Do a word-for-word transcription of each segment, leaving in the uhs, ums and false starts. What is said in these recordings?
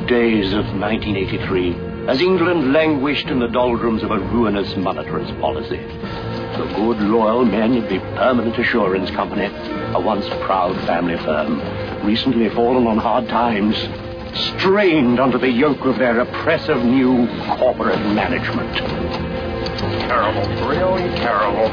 days of nineteen eighty-three, as England languished in the doldrums of a ruinous monetarist policy. The good, loyal men of the Permanent Assurance Company, a once proud family firm, recently fallen on hard times, strained under the yoke of their oppressive new corporate management. Terrible, really terrible.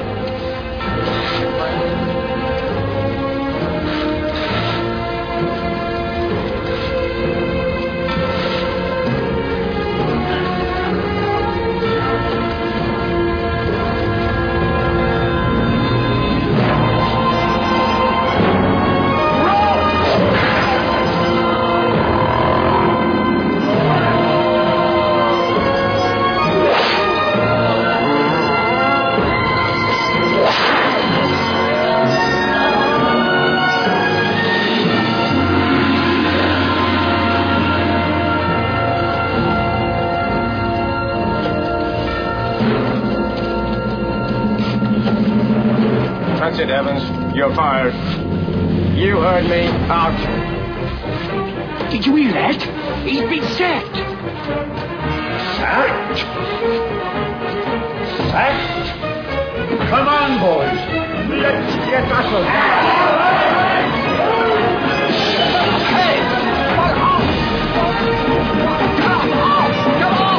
That's it, Evans. You're fired. You heard me. Out. Did you hear that? He's been sacked. Sacked? Sacked? Come on, boys. Let's get hustled. Hey! Come on! Come on! Come on!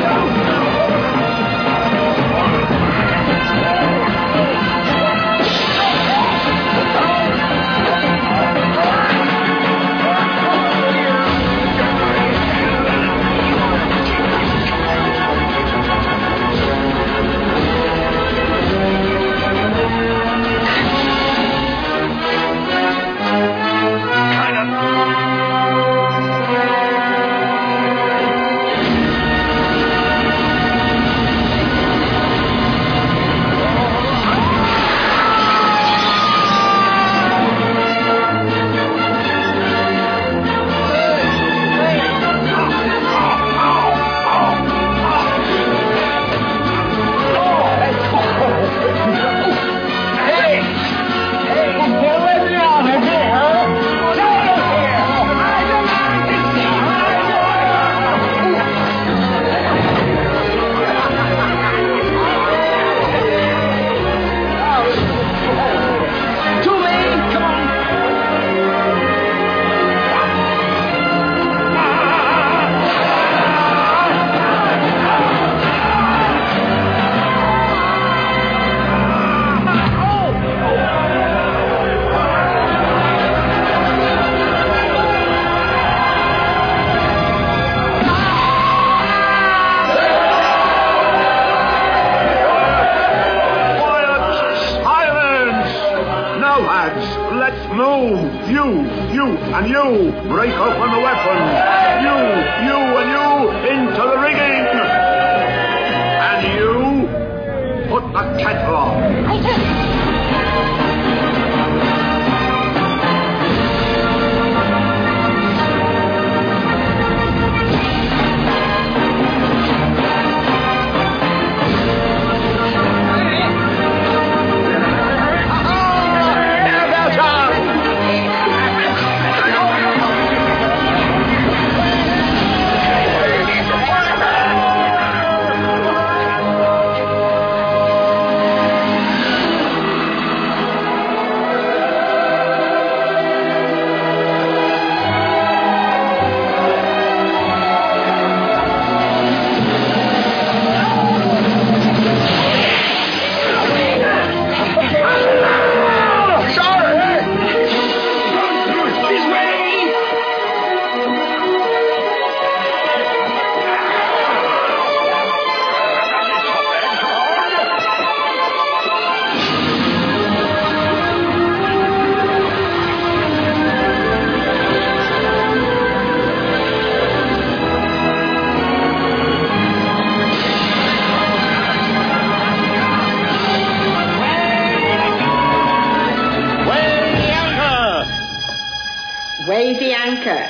And you, break open the weapons. You, you, and you, into the rigging. And you, put the kettle on. Weigh the anchor.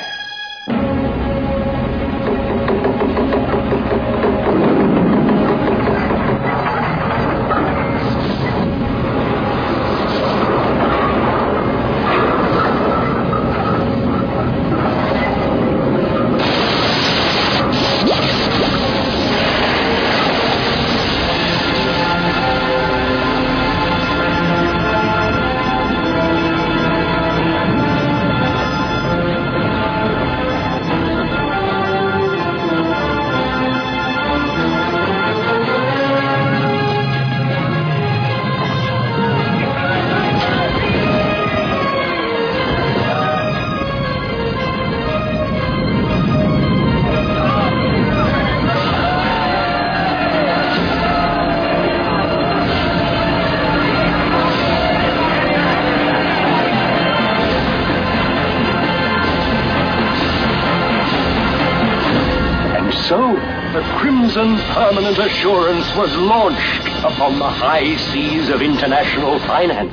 Wilson Permanent Assurance was launched upon the high seas of international finance.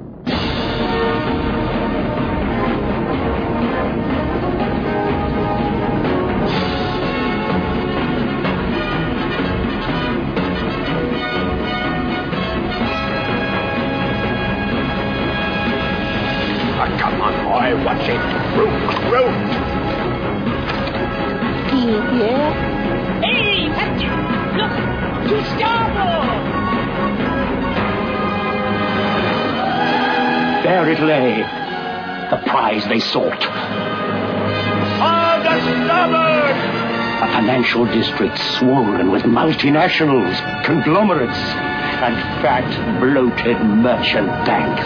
Ah, come on, boy, watch it. Root, root. Hey, Captain! Look! To starboard! There it lay, the prize they sought. Hard to starboard! A financial district swollen with multinationals, conglomerates, and fat, bloated merchant banks.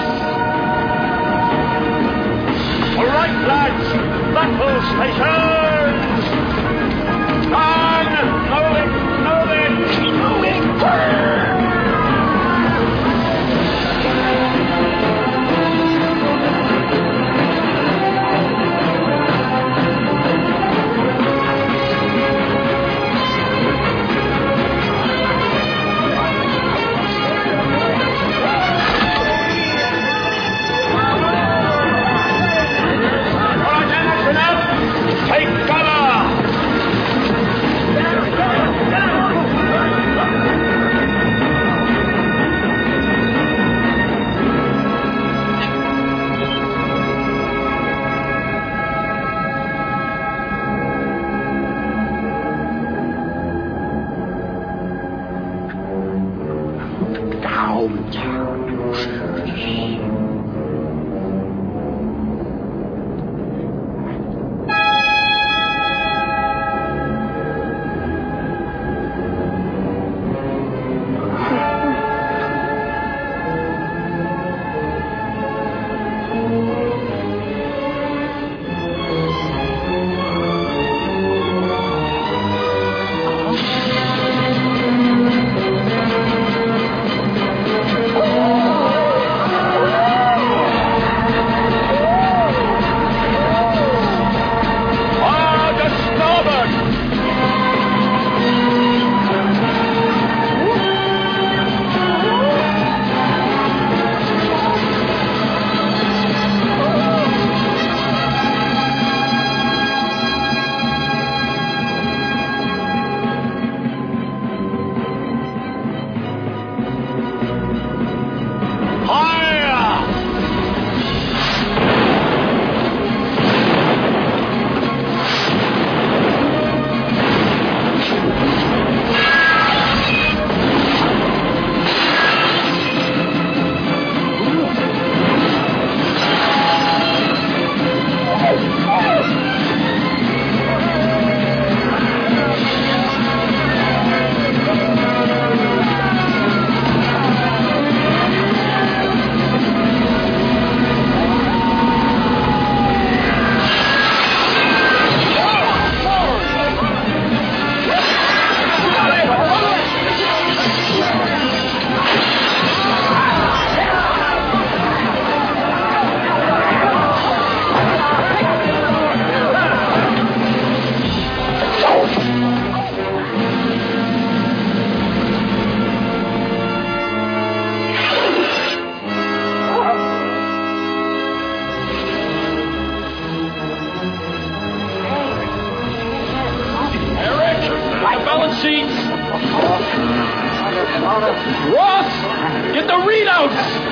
All right, lads, battle stations! On! Moving! Moving! Moving! Take cover! Down, down, Ross! Get the readouts!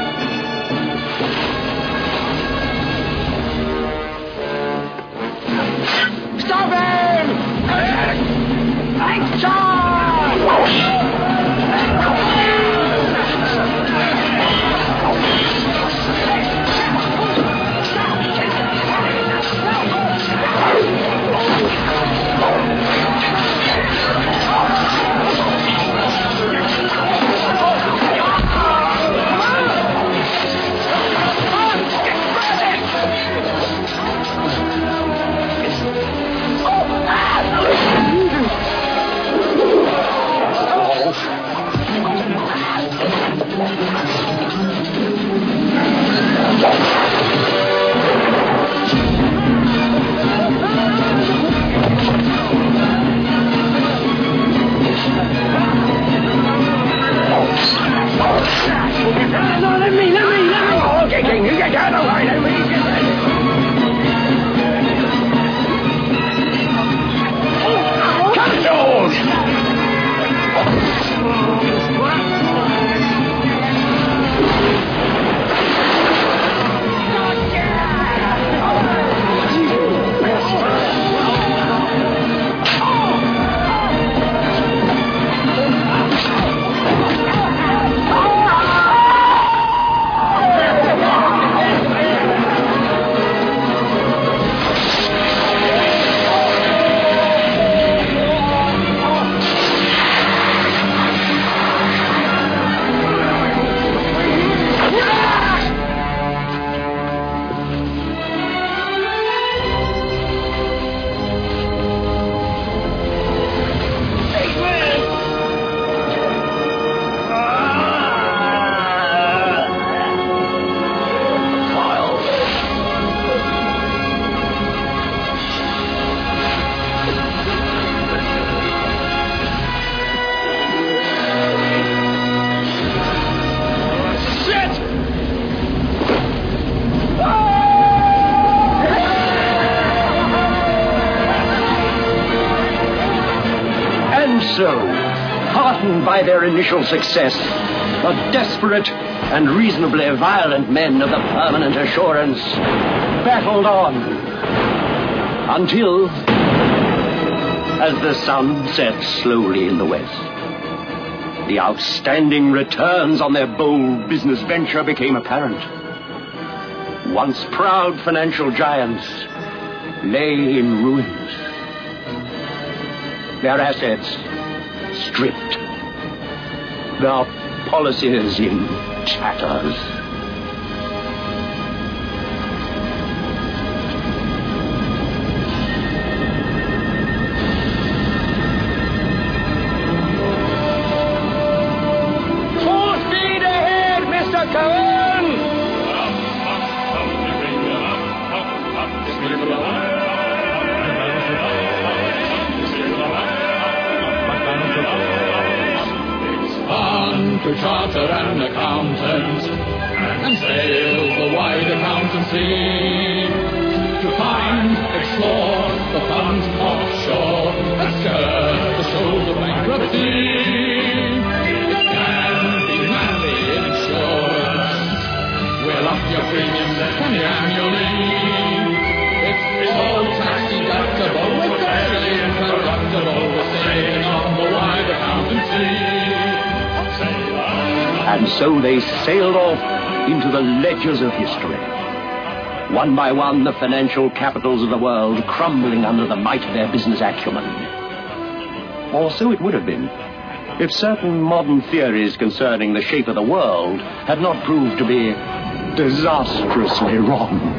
Stop him! Action! No, let me, let me, let me. Oh, okay, King, you get out of the way. Let me get so, heartened by their initial success, the desperate and reasonably violent men of the Permanent Assurance battled on until, as the sun set slowly in the west, the outstanding returns on their bold business venture became apparent. Once proud financial giants lay in ruins, their assets stripped, their policies in tatters. Full speed ahead, Mister Cohen! To charter an accountant and sail the wide accountancy, to find, explore the funds offshore and skirt the shoals of bankruptcy. It can be manly insurance. We'll up your premiums semi-annually. It's all tax deductible, with very incorruptible, with saving on the wide accountancy. And so they sailed off into the ledgers of history. One by one, the financial capitals of the world crumbling under the might of their business acumen. Or so it would have been, if certain modern theories concerning the shape of the world had not proved to be disastrously wrong.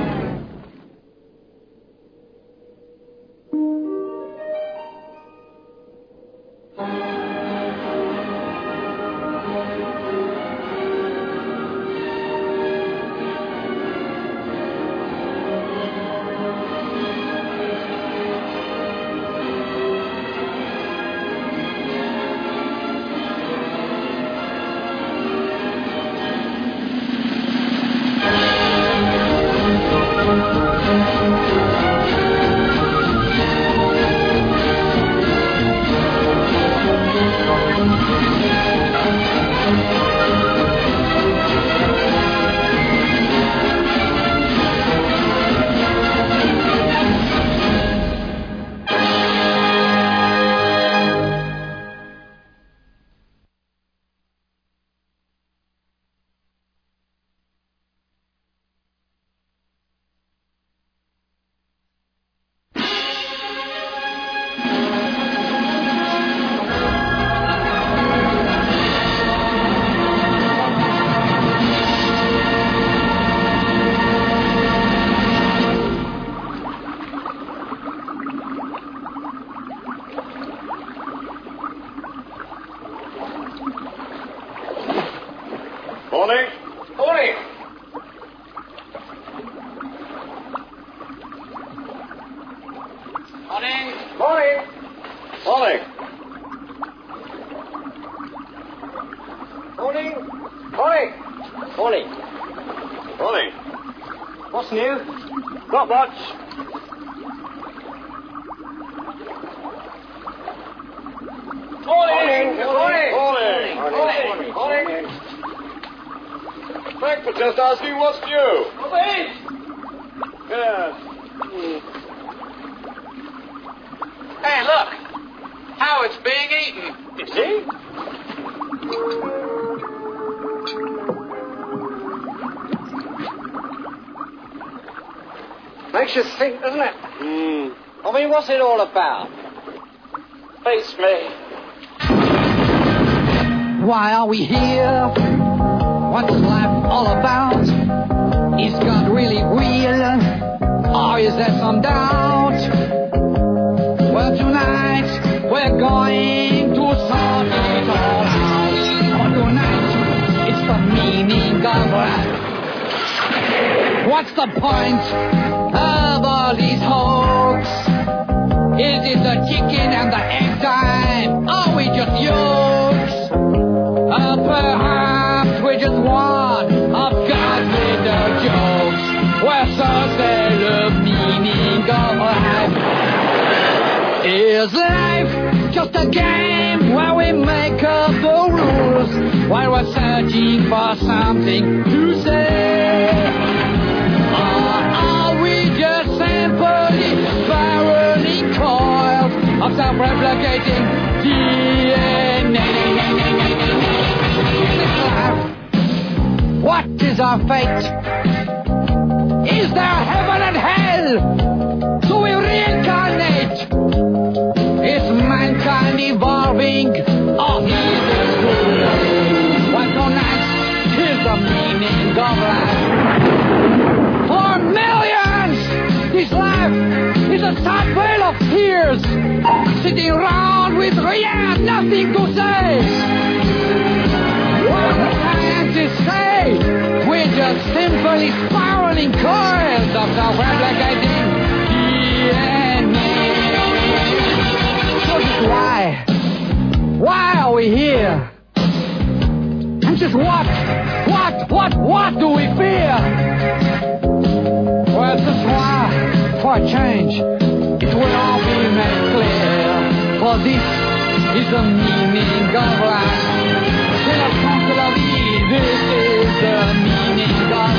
Morning. Morning. What's new? Not much. Morning. Morning. Morning. Morning. Morning. Frank was just asking what's new. Wait. Yes. Hey, look. How it's being eaten. You see? Makes you think, doesn't it? Hmm. I mean, what's it all about? Beats me. Why are we here? What's life all about? Is God really real? Or is there some doubt? Well, tonight we're going to sort it all out. For tonight, it's the meaning of life. What's the point of all these hopes? Is it the chicken and the egg time? Are we just yokes? Or perhaps we're just one of God's little jokes. We're certain the meaning of life. Is life just a game where we make up the rules while we're searching for something to say? Or are we just simply spiraling coils of self-replicating D N A? In this life, what is our fate? Is there heaven and hell? Do we reincarnate? Is mankind evolving? Or is it good? What tonight is the meaning of life? For millions, this life is a sad vale of tears, sitting around with yeah, nothing to say. What the scientists say, we're just simply spiraling coils of self-replicating D N A. So just why? Why are we here? And just what, what, what, what do we fear? Well, just why, for a change, it will all be made clear. For this is the meaning of life. Philosophically, this is the meaning of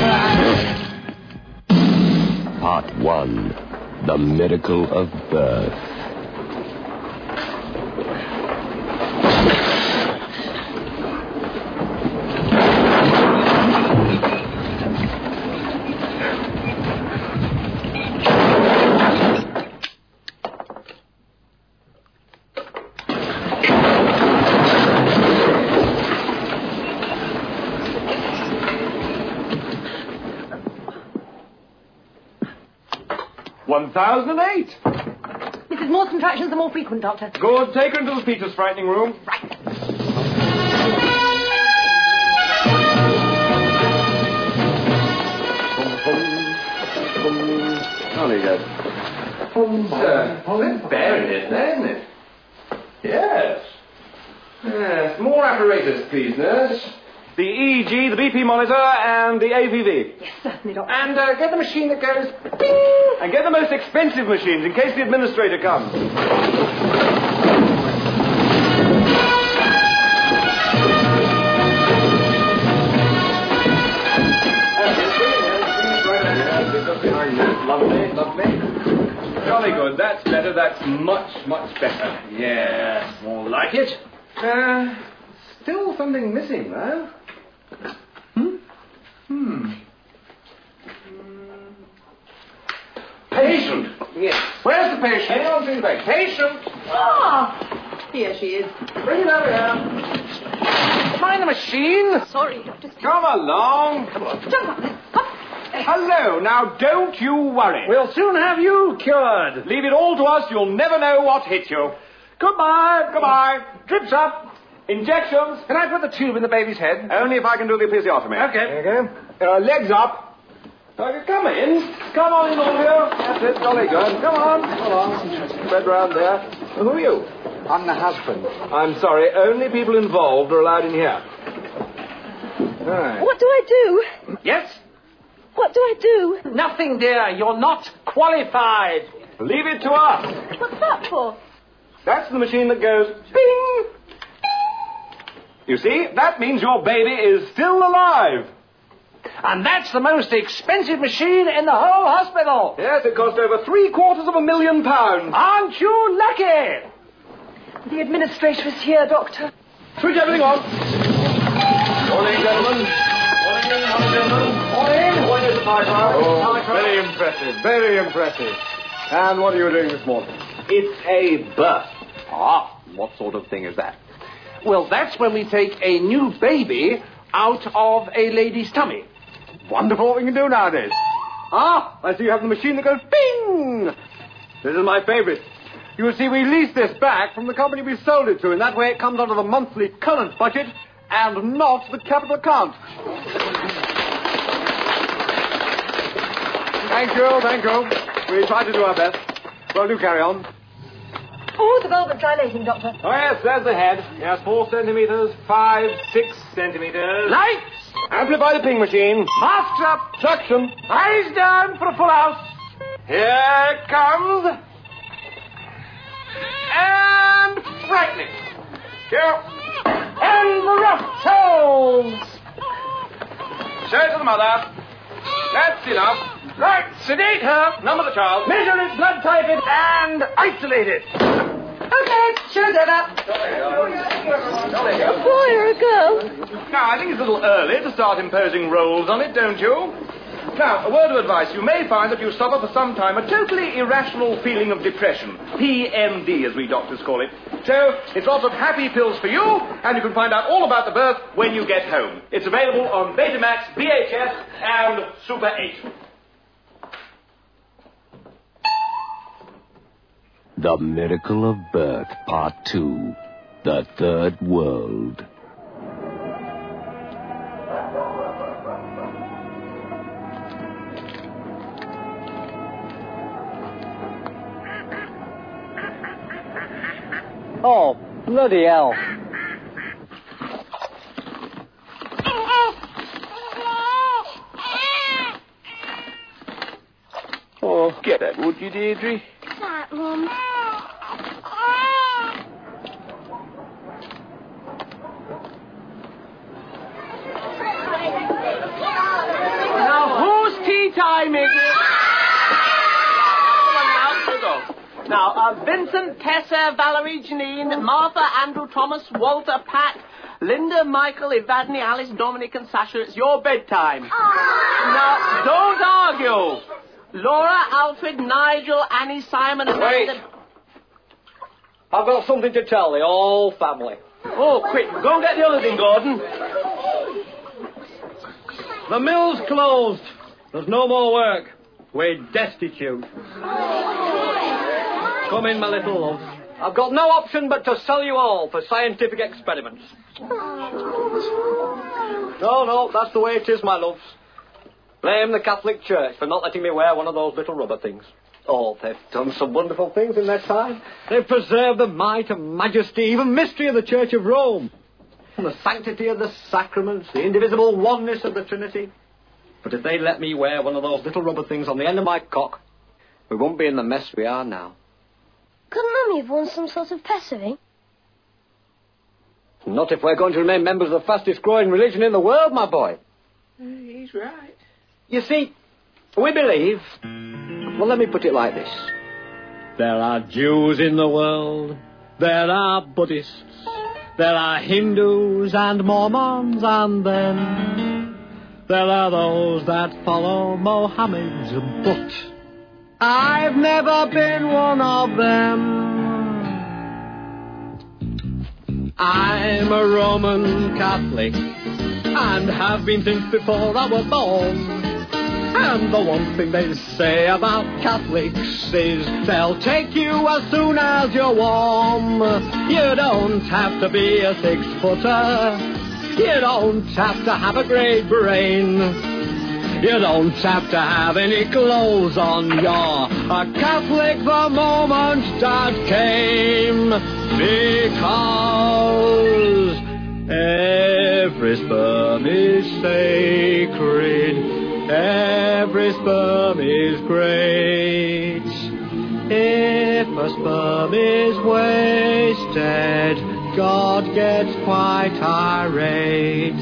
life. Part one. The Miracle of Birth. one thousand eight. Missus Moore's contractions are more frequent, Doctor. Good. Take her into the fetus frightening room. Right. Jolly good. Sir, that's bearing it, isn't it? Yes. Yes. More apparatus, please, nurse. The E G, the B P monitor, and the A V V. Yes, certainly, Doctor. And uh, get the machine that goes bing! And get the most expensive machines in case the administrator comes. Lovely, lovely. Jolly good. That's better. That's much, much better. Yes. More like it. Uh, still something missing, though. Hmm? Hmm. Patient. Yes. Where's the patient? Hang on, bring it back. Patient. Ah, here she is. Bring it over here. Mind the machine. Sorry, Doctor. Come along. Come on. Jump up there. Up. Hello. Now, don't you worry. We'll soon have you cured. Leave it all to us. You'll never know what hit you. Goodbye. Goodbye. Drips up. Injections. Can I put the tube in the baby's head? Only if I can do the episiotomy. Okay. There you go. Uh, legs up. Okay, come in. Come on in, all here. That's it. Jolly good. Come on. Come on. Spread round there. Who are you? I'm the husband. I'm sorry. Only people involved are allowed in here. Right. What do I do? Yes? What do I do? Nothing, dear. You're not qualified. Leave it to us. What's that for? That's the machine that goes bing. You see, that means your baby is still alive. And that's the most expensive machine in the whole hospital. Yes, it cost over three quarters of a million pounds. Aren't you lucky? The administrator is here, Doctor. Switch everything on. Morning, gentlemen. Morning, morning, gentlemen. Morning. Morning, Mister Python. Oh, very impressive, very impressive. And what are you doing this morning? It's a birth. Ah, what sort of thing is that? Well, that's when we take a new baby out of a lady's tummy. Wonderful what we can do nowadays. Ah, I see you have the machine that goes bing. This is my favourite. You see, we lease this back from the company we sold it to. In that way, it comes under the monthly current budget and not the capital account. Thank you, thank you. We try to do our best. Well, do carry on. Oh, the velvet dilating, Doctor. Oh, yes, there's the head. Yes, four centimetres, five, six centimetres. Lights! Amplify the ping machine. Masks up. Suction. Eyes down for a full house. Here it comes. And frightening. Here. And the rough tones. Show it to the mother. That's enough. Right, sedate her, number the child, measure its blood type it, and isolate it. Okay, show's over. A boy or a girl? Now, I think it's a little early to start imposing roles on it, don't you? Now, a word of advice. You may find that you suffer for some time a totally irrational feeling of depression. P M D, as we doctors call it. So, it's lots of happy pills for you, and you can find out all about the birth when you get home. It's available on Betamax, V H S, and Super eight. The Miracle of Birth, Part two. The Third World. Oh, bloody hell. Oh, get that, would you, Deirdre? That, Mum. Now, whose tea time is it? Now, uh, Vincent, Tessa, Valerie, Janine, Martha, Andrew, Thomas, Walter, Pat, Linda, Michael, Evadne, Alice, Dominic, and Sasha, it's your bedtime. Now, don't argue. Laura, Alfred, Nigel, Annie, Simon, and... Wait. I've got something to tell the whole family. Oh, quick, go and get the other thing, Gordon. The mill's closed. There's no more work. We're destitute. Come in, my little love. I've got no option but to sell you all for scientific experiments. No, no, that's the way it is, my loves. Blame the Catholic Church for not letting me wear one of those little rubber things. Oh, they've done some wonderful things in their time. They've preserved the might and majesty, even mystery of the Church of Rome. And the sanctity of the sacraments, the indivisible oneness of the Trinity. But if they'd let me wear one of those little rubber things on the end of my cock, we won't be in the mess we are now. Couldn't Mummy have won some sort of pessary? Not if we're going to remain members of the fastest growing religion in the world, my boy. He's right. You see, we believe... Well, let me put it like this. There are Jews in the world. There are Buddhists. There are Hindus and Mormons, and then there are those that follow Mohammed, but I've never been one of them. I'm a Roman Catholic and have been since before I was born. And the one thing they say about Catholics is they'll take you as soon as you're warm. You don't have to be a six-footer. You don't have to have a great brain. You don't have to have any clothes on. You're a Catholic the moment that came. Because Every sperm is sacred, every sperm is great. If a sperm is wasted, God gets quite irate.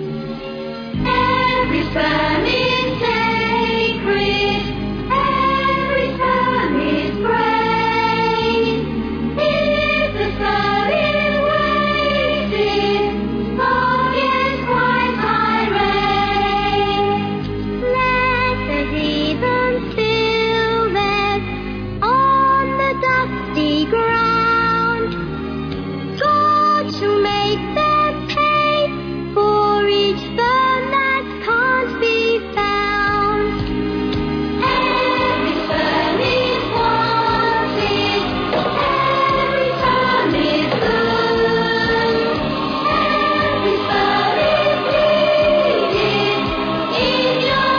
Every sperm is sacred, every sperm is great. If the sperm is wasted, God gets quite irate. Let the heathen spill there on the dusty ground. God shall make them pay for each sperm that can't be found. Every sperm is wanted, every sperm is good, every sperm is needed in your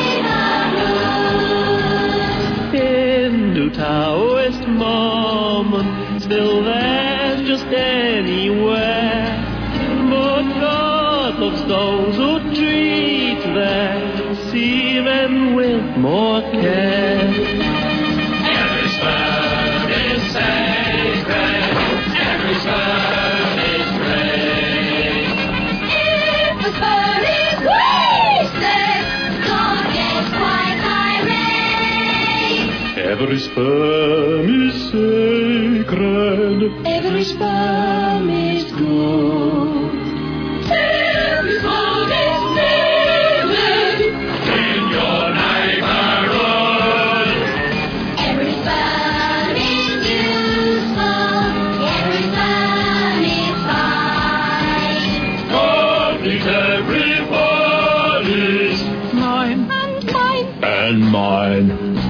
neighborhood. In the Taoist moment, still there's just anywhere. But God loves those who treat their semen with more care. Every sperm is sacred, every sperm is great. If the sperm is wasted, God gets quite irate. Every sperm is sacred, Every sperm is good. Every sperm is needed In your neighborhood, Every sperm is useful. Every sperm is fine. God needs everybody's mine And mine. and mine.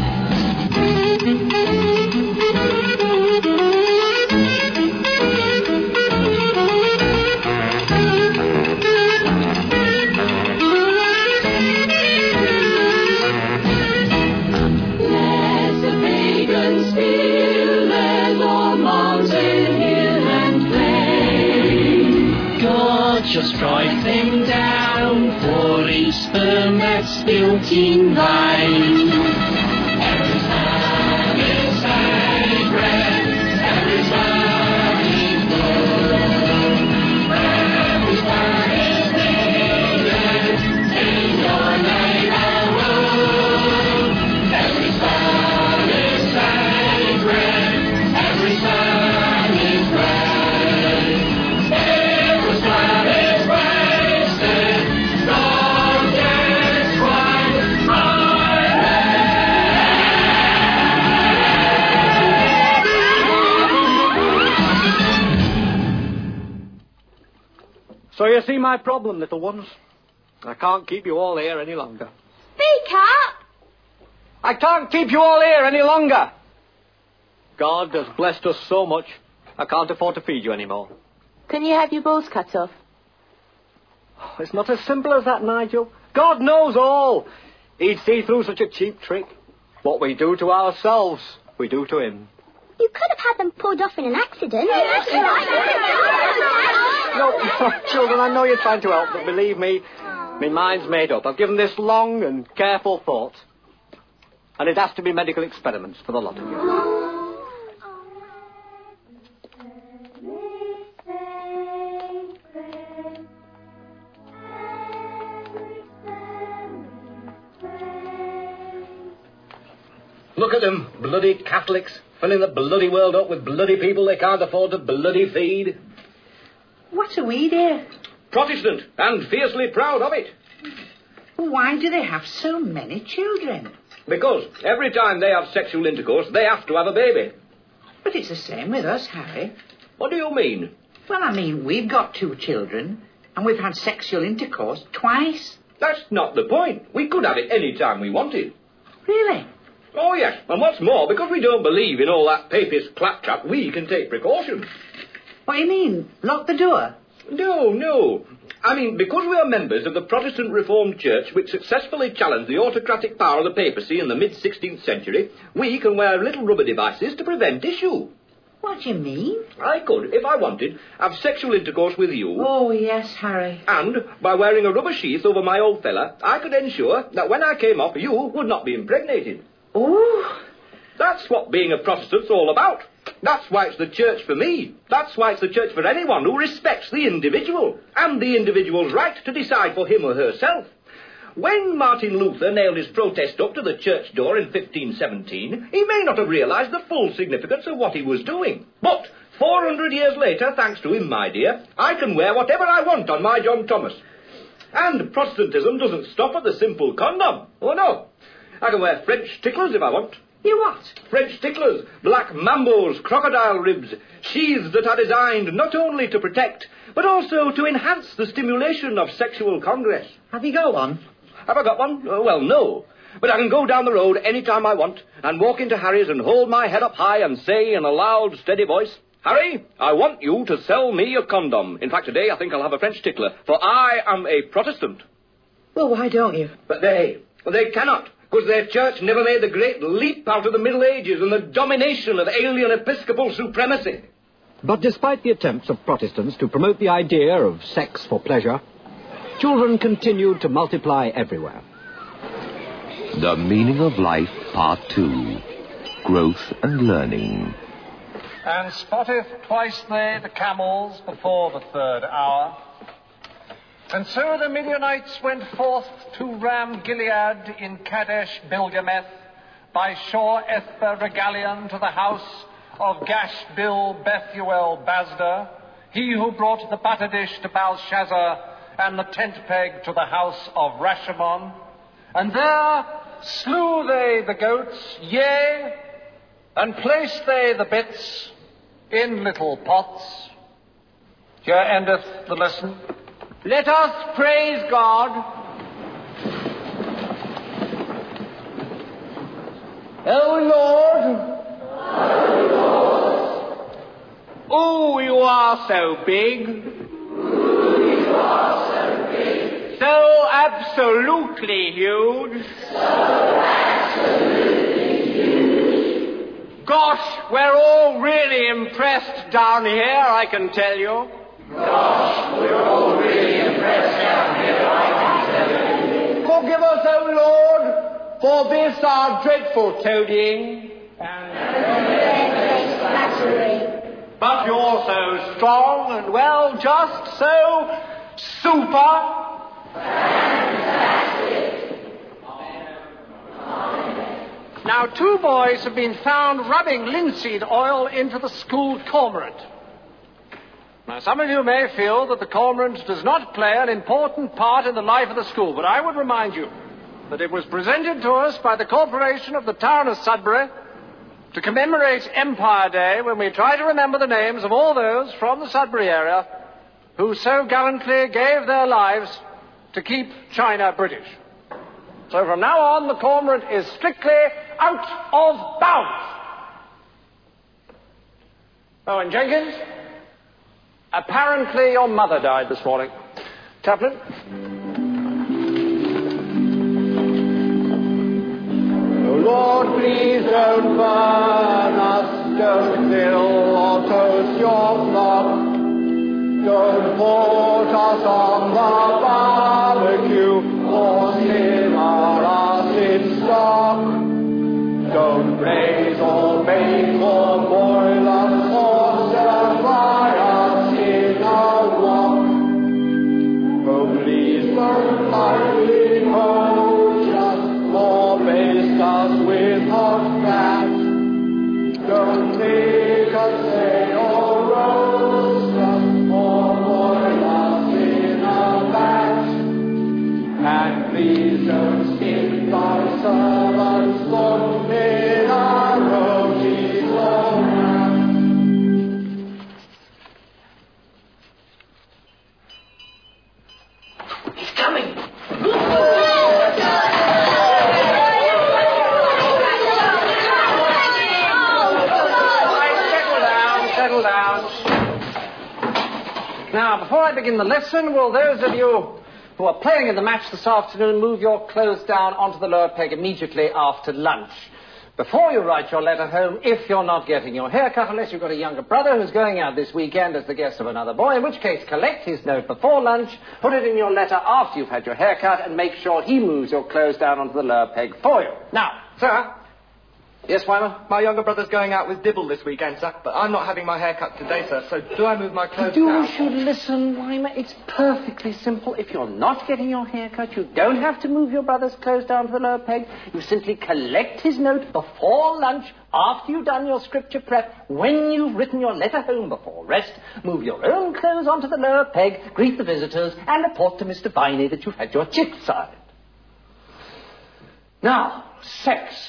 Let the pagans steal their on mountain, hill and plain. God shall strike them down for each sperm that's built in vain. Every sperm is sacred, every sperm is good, every sperm is needed in your neighborhood. Every sperm is sacred, every sperm is great. Every sperm is wasted, God gets quite So you see my problem, little ones. I can't keep you all here any longer. Speak up! I can't keep you all here any longer. God has blessed us so much, I can't afford to feed you anymore. Can you have your balls cut off? It's not as simple as that, Nigel. God knows all. He'd see through such a cheap trick. What we do to ourselves, we do to him. You could have had them pulled off in an accident. No, children, I know you're trying to help, but believe me, my mind's made up. I've given this long and careful thought. And it has to be medical experiments for the lot of you. Look at them, bloody Catholics, filling the bloody world up with bloody people they can't afford to bloody feed. What are we, dear? Protestant, and fiercely proud of it. Why do they have so many children? Because every time they have sexual intercourse, they have to have a baby. But it's the same with us, Harry. What do you mean? Well, I mean, we've got two children, and we've had sexual intercourse twice. That's not the point. We could have it any time we wanted. Really? Oh, yes. And what's more, because we don't believe in all that papist claptrap, we can take precautions. What do you mean? Lock the door? No, no. I mean, because we are members of the Protestant Reformed Church, which successfully challenged the autocratic power of the papacy in the mid-sixteenth century, we can wear little rubber devices to prevent issue. What do you mean? I could, if I wanted, have sexual intercourse with you. Oh, yes, Harry. And, by wearing a rubber sheath over my old fella, I could ensure that when I came off, you would not be impregnated. Oh. That's what being a Protestant's all about. That's why it's the church for me. That's why it's the church for anyone who respects the individual and the individual's right to decide for him or herself. When Martin Luther nailed his protest up to the church door in fifteen seventeen, he may not have realised the full significance of what he was doing. But four hundred years later, thanks to him, my dear, I can wear whatever I want on my John Thomas. And Protestantism doesn't stop at the simple condom. Oh, no. I can wear French ticklers if I want. You what? French ticklers, black mambos, crocodile ribs, sheaths that are designed not only to protect, but also to enhance the stimulation of sexual congress. Have you got one? Have I got one? Uh, well, no. But I can go down the road any time I want and walk into Harry's and hold my head up high and say in a loud, steady voice, Harry, I want you to sell me a condom. In fact, today I think I'll have a French tickler, for I am a Protestant. Well, why don't you? But they, they cannot, because their church never made the great leap out of the Middle Ages and the domination of alien episcopal supremacy. But despite the attempts of Protestants to promote the idea of sex for pleasure, children continued to multiply everywhere. The Meaning of Life, Part two. Growth and Learning. And spotteth twice they the camels before the third hour. And so the Midianites went forth to ram Gilead in Kadesh Bilgameth, by Shore Ethba Regalion to the house of Gashbil Bethuel Bazda, he who brought the butter dish to Belshazzar, and the tent peg to the house of Rashomon. And there slew they the goats, yea, and placed they the bits in little pots. Here endeth the lesson. Let us praise God. Oh, Lord. Oh, Lord. Oh, you are so big. You are so big. So absolutely huge. So absolutely huge. Gosh, we're all really impressed down here, I can tell you. Gosh, we're all really impressed down here, I can tell you. Forgive us, O Lord, for this our dreadful toadying. And flattery. But you're so strong and, well, just so super. Fantastic. Now, two boys have been found rubbing linseed oil into the school cormorant. Now, some of you may feel that the cormorant does not play an important part in the life of the school, but I would remind you that it was presented to us by the corporation of the town of Sudbury to commemorate Empire Day, when we try to remember the names of all those from the Sudbury area who so gallantly gave their lives to keep China British. So from now on, the cormorant is strictly out of bounds. Oh, and Jenkins, apparently your mother died this morning. Chaplain? Oh, Lord, please don't burn us, don't kill or toast your flock. Don't put us on the barbecue or simmer us in stock. Don't blaze or bake or boil us or stir fry us in a wok. Oh, please don't lightly poach us or baste us with hot fat. Don't make us say or roast us or boil us in a vat. And please don't skip thy servants' foot in our rotis or ham. He's coming. Settle down. Now, before I begin the lesson, will those of you who are playing in the match this afternoon move your clothes down onto the lower peg immediately after lunch? before you write your letter home, if you're not getting your hair cut, unless you've got a younger brother who's going out this weekend as the guest of another boy, in which case collect his note before lunch, put it in your letter after you've had your hair cut, and make sure he moves your clothes down onto the lower peg for you. Now, sir. Yes, Wymer? My younger brother's going out with Dibble this weekend, sir, but I'm not having my hair cut today, sir, so do I move my clothes Do down? you should listen, Wymer. It's perfectly simple. If you're not getting your hair cut, you don't have to move your brother's clothes down to the lower peg. You simply collect his note before lunch, after you've done your scripture prep, when you've written your letter home before rest, move your own clothes onto the lower peg, greet the visitors, and report to Mister Viney that you've had your chit signed. Now, sex.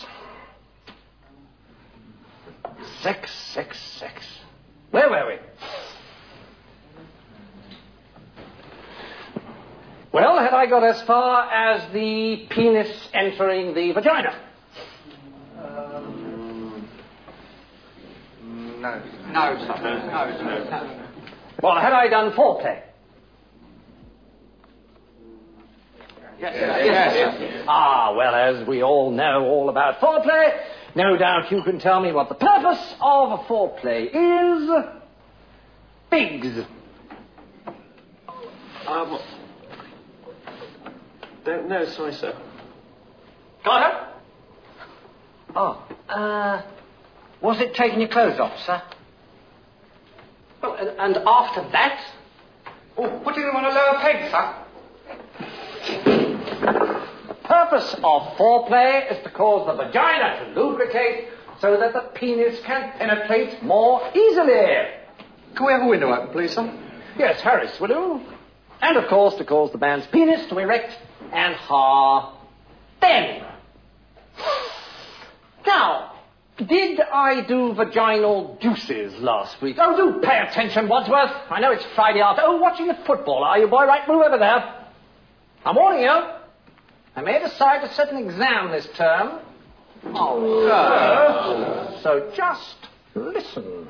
Sex, sex, sex. Where were we? Well, had I got as far as the penis entering the vagina? Um, no. No, sir. No, no, no. Well, had I done foreplay? Yes, yes, yes, yes, yes. Ah, well, as we all know all about foreplay, no doubt you can tell me what the purpose of a foreplay is. Figs. Um, don't know, sorry, sir. Carter? Oh, uh, was it taking your clothes off, sir? Oh, and, and after that? Oh, putting them on a lower peg, sir. The purpose of foreplay is to cause the vagina to lubricate so that the penis can penetrate more easily. Can we have a window open, please, sir? Yes, Harris, will you? And, of course, to cause the man's penis to erect and hard. Then. Now, did I do vaginal juices last week? Oh, do pay attention, Wadsworth. I know it's Friday after. Oh, watching the football, are you, boy? Right, move over there. I'm warning you. I may decide to set an exam this term. Oh, no. So just listen.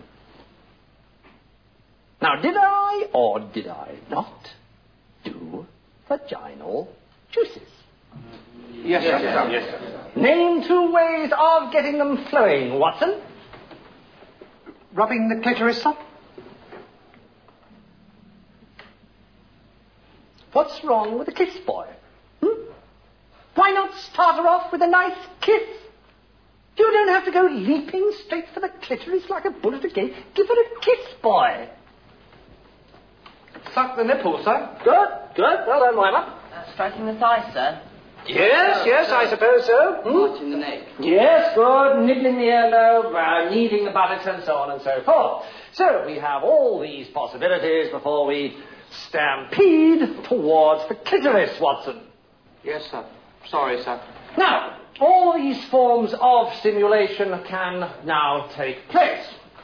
Now, did I or did I not do vaginal juices? Yes, yes, sir. Yes, sir. Name two ways of getting them flowing, Watson. Rubbing the clitoris, sir? What's wrong with a kiss, boy? Hmm? Why not start her off with a nice kiss? You don't have to go leaping straight for the clitoris like a bullet again. Give her a kiss, boy. Suck the nipple, sir. Good, good. Well done, Wymer. Uh, striking the thigh, sir. Yes, yes, I suppose so. Hmm? Watching the neck. Yes, good. Nibbling the earlobe, uh, kneading the buttocks, and so on and so forth. So we have all these possibilities before we stampede towards the clitoris, Watson. Yes, sir. Sorry, sir. Now, all these forms of stimulation can now take place.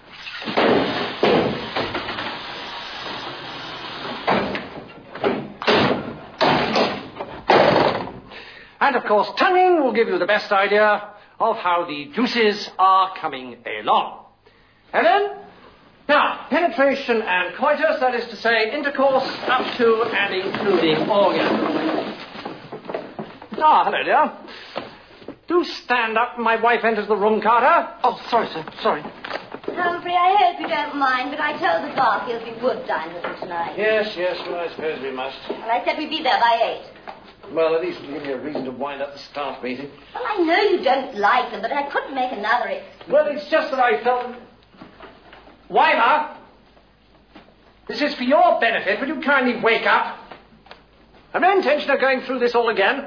And, of course, tonguing will give you the best idea of how the juices are coming along. Helen? Now, penetration and coitus, that is to say, intercourse up to and including orgasm. Ah, hello, dear. Do stand up. My wife enters the room, Carter. Oh, sorry, sir. Sorry. Humphrey, I hope you don't mind, but I told the Garfields we would dine with them tonight. Yes, yes, well, I suppose we must. And I said we'd be there by eight. Well, at least it'll give me a reason to wind up the staff meeting. Well, I know you don't like them, but I couldn't make another excuse. Well, it's just that I felt... Wymer! This is for your benefit. Will you kindly wake up? I've no intention of going through this all again.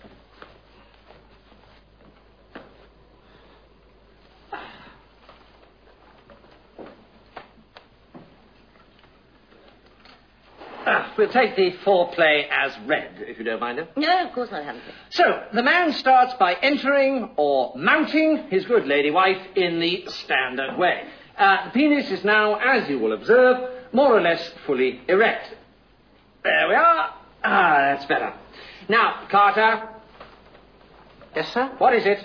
Ah, we'll take the foreplay as read, if you don't mind it. No, of course not, Humphrey. So, the man starts by entering or mounting his good lady wife in the standard way. Uh, the penis is now, as you will observe, more or less fully erect. There we are. Ah, that's better. Now, Carter. Yes, sir? What is it?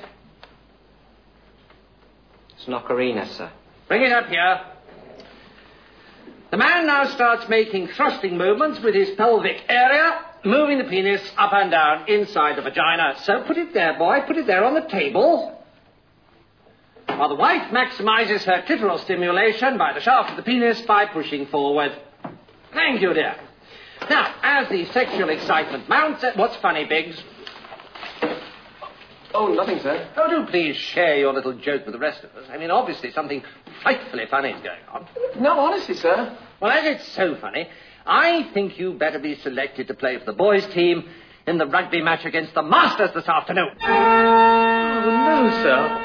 It's an ocarina, sir. Bring it up here. The man now starts making thrusting movements with his pelvic area, moving the penis up and down inside the vagina. So put it there, boy. Put it there on the table. while the wife maximizes her clitoral stimulation by the shaft of the penis by pushing forward. Thank you, dear. Now, as the sexual excitement mounts... Uh, what's funny, Biggs? Oh, nothing, sir. Oh, do please share your little joke with the rest of us. I mean, obviously something frightfully funny is going on. No, honestly, sir. Well, as it's so funny, I think you better be selected to play for the boys' team in the rugby match against the Masters this afternoon. Oh, no, sir.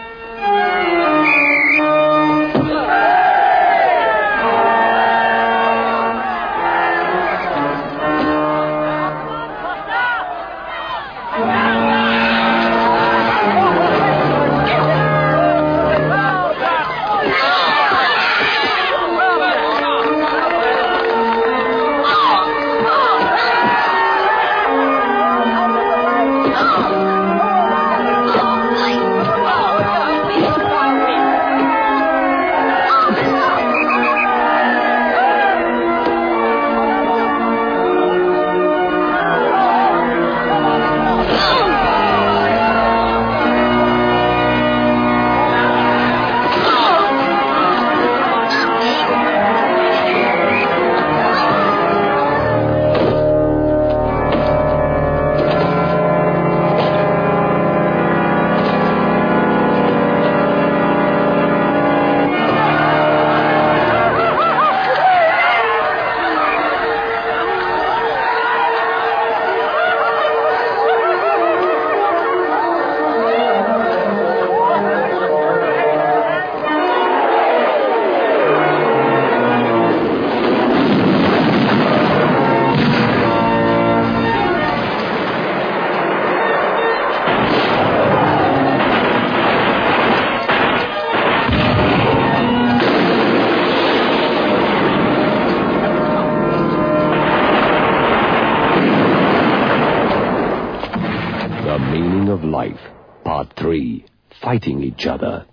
Life, Part three, Fighting Each Other.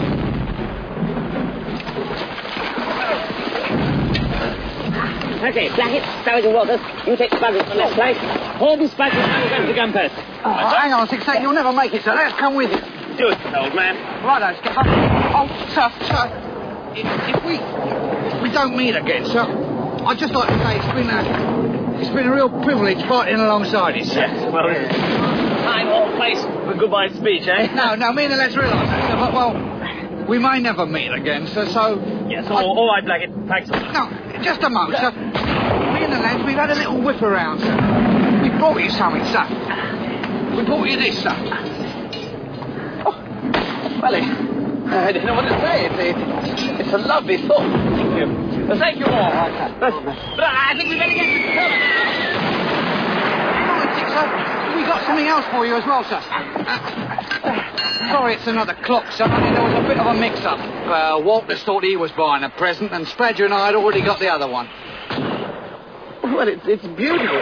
Okay, Blackett, Stowage and Walters, you take Spuggins from the left flank. Horton, Spuggins, I will go to the gun post. Oh, hang on a sec, sec, you'll never make it, sir. Let's come with you. Do it, old man. Righto, Skipper. Oh, sir, sir, if, if we if we don't meet again, sir, I'd just like to say it's been a, it's been a real privilege fighting alongside you, sir. Yes, well, time or place for a goodbye speech, eh? No, no, me and the lads realise that, sir, but, well, we may never meet again, sir, so... Yes, all, all right, Blackett. Thanks a lot. No, just a moment, sir. Me and the lads, we've had a little whip around, sir. We brought you something, sir. We brought you this, sir. Oh, well, I don't know what to say. It's a, it's a lovely thought. Thank you. Well, thank you all. But, but I think we'd better get to the cover now. Hang on a tick, sir. We got something else for you as well, sir. Uh, sorry, it's another clock, sir. I mean, there was a bit of a mix-up. Uh, Walters thought he was buying a present, and Spadger and I had already got the other one. Well, it's, it's beautiful.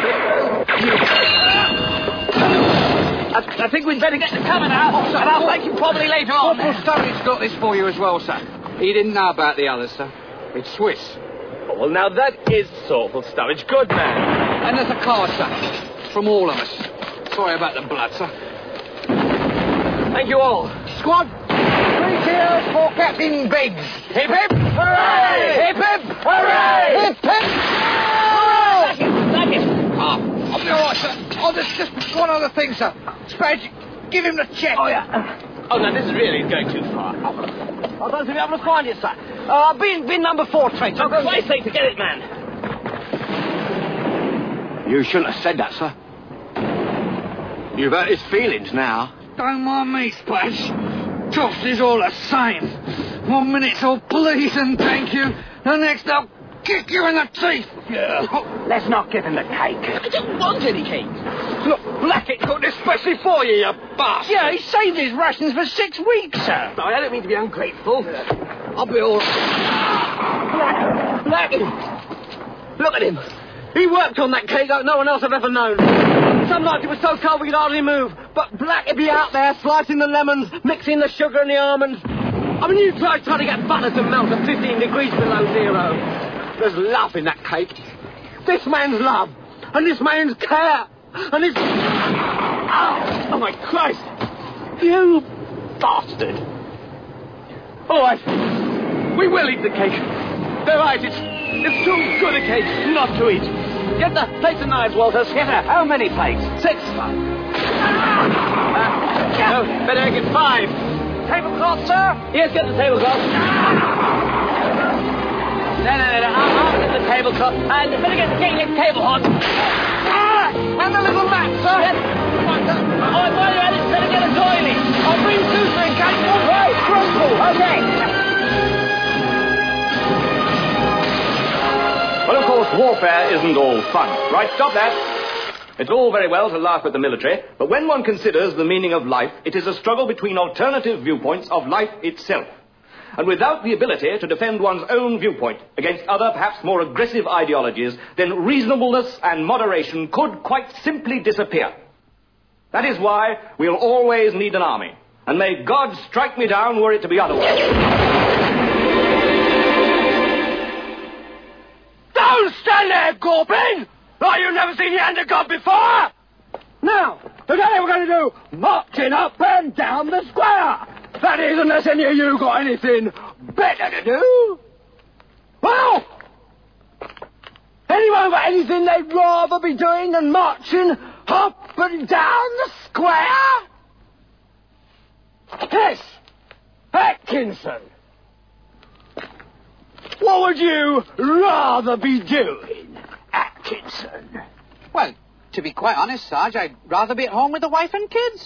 I, I think we'd better get to cover now, oh, and I'll thank you probably later on. Corporal Sturridge got this for you as well, sir. He didn't know about the others, sir. It's Swiss. Oh, well, now that is thoughtful, Sturridge. Good man. And there's a card, sir. From all of us. Sorry about the blood, sir. Thank you all. Squad, three cheers for Captain Biggs. Hip hip! Hooray! Hip hip! Hooray! Hip hip! Thank you. Oh, I'll be all right, sir. Oh, there's just one other thing, sir. Spadge, give him the check. Oh, yeah. Oh, no, this is really going too far. I don't think I'm able to find it, sir. Uh, bin, bin number four, Trent. Oh, for Christ's sake, forget it, man. You shouldn't have said that, sir. You've hurt his feelings now. Don't mind me, Spadge. Toffs is all the same. One minute it's all please and thank you. The next I'll kick you in the teeth. Yeah. Oh, let's not give him the cake. I don't want any cake. Look, Blackett cooked this especially for you, you bastard. Yeah, he saved his rations for six weeks, sir. No, I don't mean to be ungrateful. I'll be all right. Blackett. Look at him. He worked on that cake like no one else I've ever known. Some nights it was so cold we could hardly move. But Black'd be out there slicing the lemons, mixing the sugar and the almonds. I mean, you try trying to get butter to melt at fifteen degrees below zero. There's love in that cake. This man's love. And this man's care. And his... Oh, oh my Christ. You bastard. All right. We will eat the cake. They're right. It's, it's too good a cake not to eat. Get the plates and knives, Walters. Yes, sir. How many plates? Six. Uh, no, better get five. Tablecloth, sir? Yes, get the tablecloth. No, no, no, no. I'll, I'll get the tablecloth. And better get the cake, get the table hot. Ah! And the little mat, sir. Yes. Oh, and while you're at it, better get a doily. I'll bring Susan and Kate. Right, Crumple. Okay. Well, of course, warfare isn't all fun. Right, stop that. It's all very well to laugh at the military, but when one considers the meaning of life, it is a struggle between alternative viewpoints of life itself. And without the ability to defend one's own viewpoint against other, perhaps more aggressive ideologies, then reasonableness and moderation could quite simply disappear. That is why we'll always need an army. And may God strike me down were it to be otherwise. Don't stand there, Gorpin! Like you've never seen your hand of God before! Now, today we're going to do marching up and down the square. That is, unless any of you got anything better to do. Well, anyone got anything they'd rather be doing than marching up and down the square? Yes, Atkinson. What would you rather be doing, Atkinson? Well, to be quite honest, Sarge, I'd rather be at home with the wife and kids.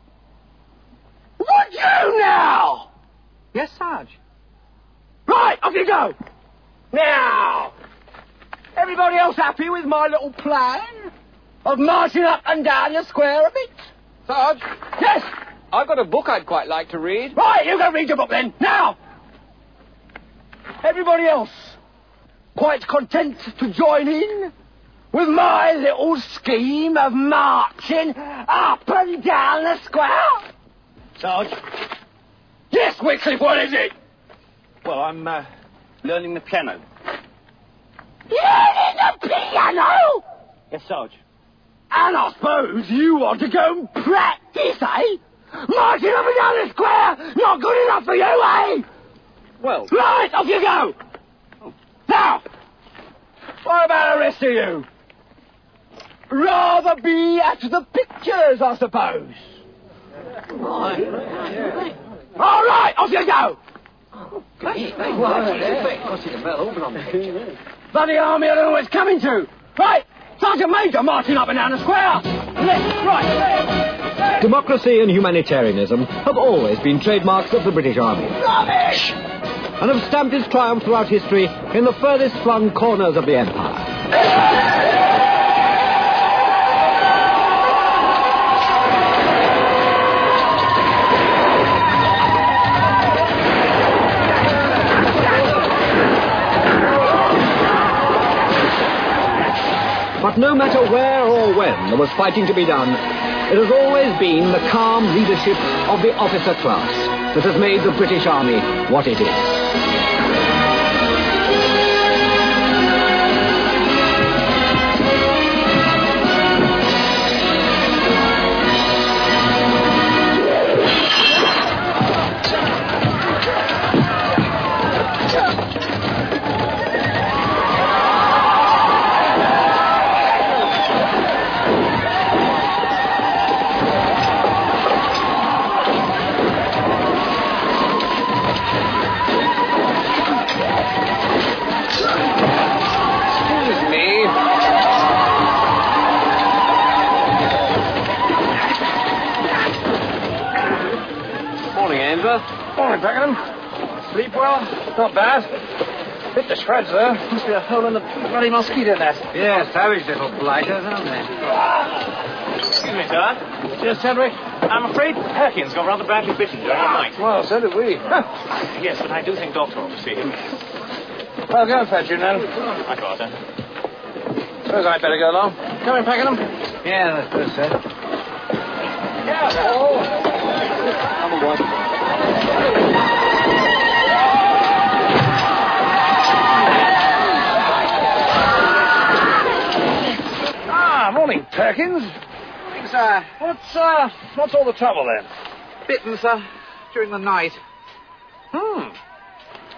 Would you now? Yes, Sarge. Right, off you go. Now, everybody else happy with my little plan of marching up and down the square a bit? Sarge? Yes? I've got a book I'd quite like to read. Right, you go read your book then. Now, everybody else quite content to join in with my little scheme of marching up and down the square? Sarge? Yes, Wycliffe, what is it? Well, I'm uh, learning the piano. Learning the piano? Yes, Sarge. And I suppose you want to go and practice, eh? Marching up and down the square, not good enough for you, eh? Well... Right, off you go! Oh. Now, what about the rest of you? Rather be at the pictures, I suppose. All right, off you go! Bloody army, I don't know where it's coming to. Right, Sergeant Major marching up and down the square. Left, right, left. Democracy and humanitarianism have always been trademarks of the British Army. Rubbish! And have stamped its triumph throughout history in the furthest flung corners of the empire. But no matter where or when there was fighting to be done, it has always been the calm leadership of the officer class that has made the British Army what it is. Morning, Pakenham. Sleep well? Not bad. Bit the shreds, though. Must be a hole in the bloody mosquito net. Yeah, savage little blighters, aren't they? Excuse me, sir. Yes, Cedric. I'm afraid Perkins got rather badly bitten during the night. Well, so did we. Yes, but I do think Doctor ought to see him. Well, go and fetch him, then. I got it. Suppose I'd better go along. Come in, Pakenham. Yeah, that's good, sir. Yeah, oh. Come on, boy. Ah, morning, Perkins. Morning, sir. What's, uh, what's all the trouble, then? Bitten, sir, during the night. Hmm.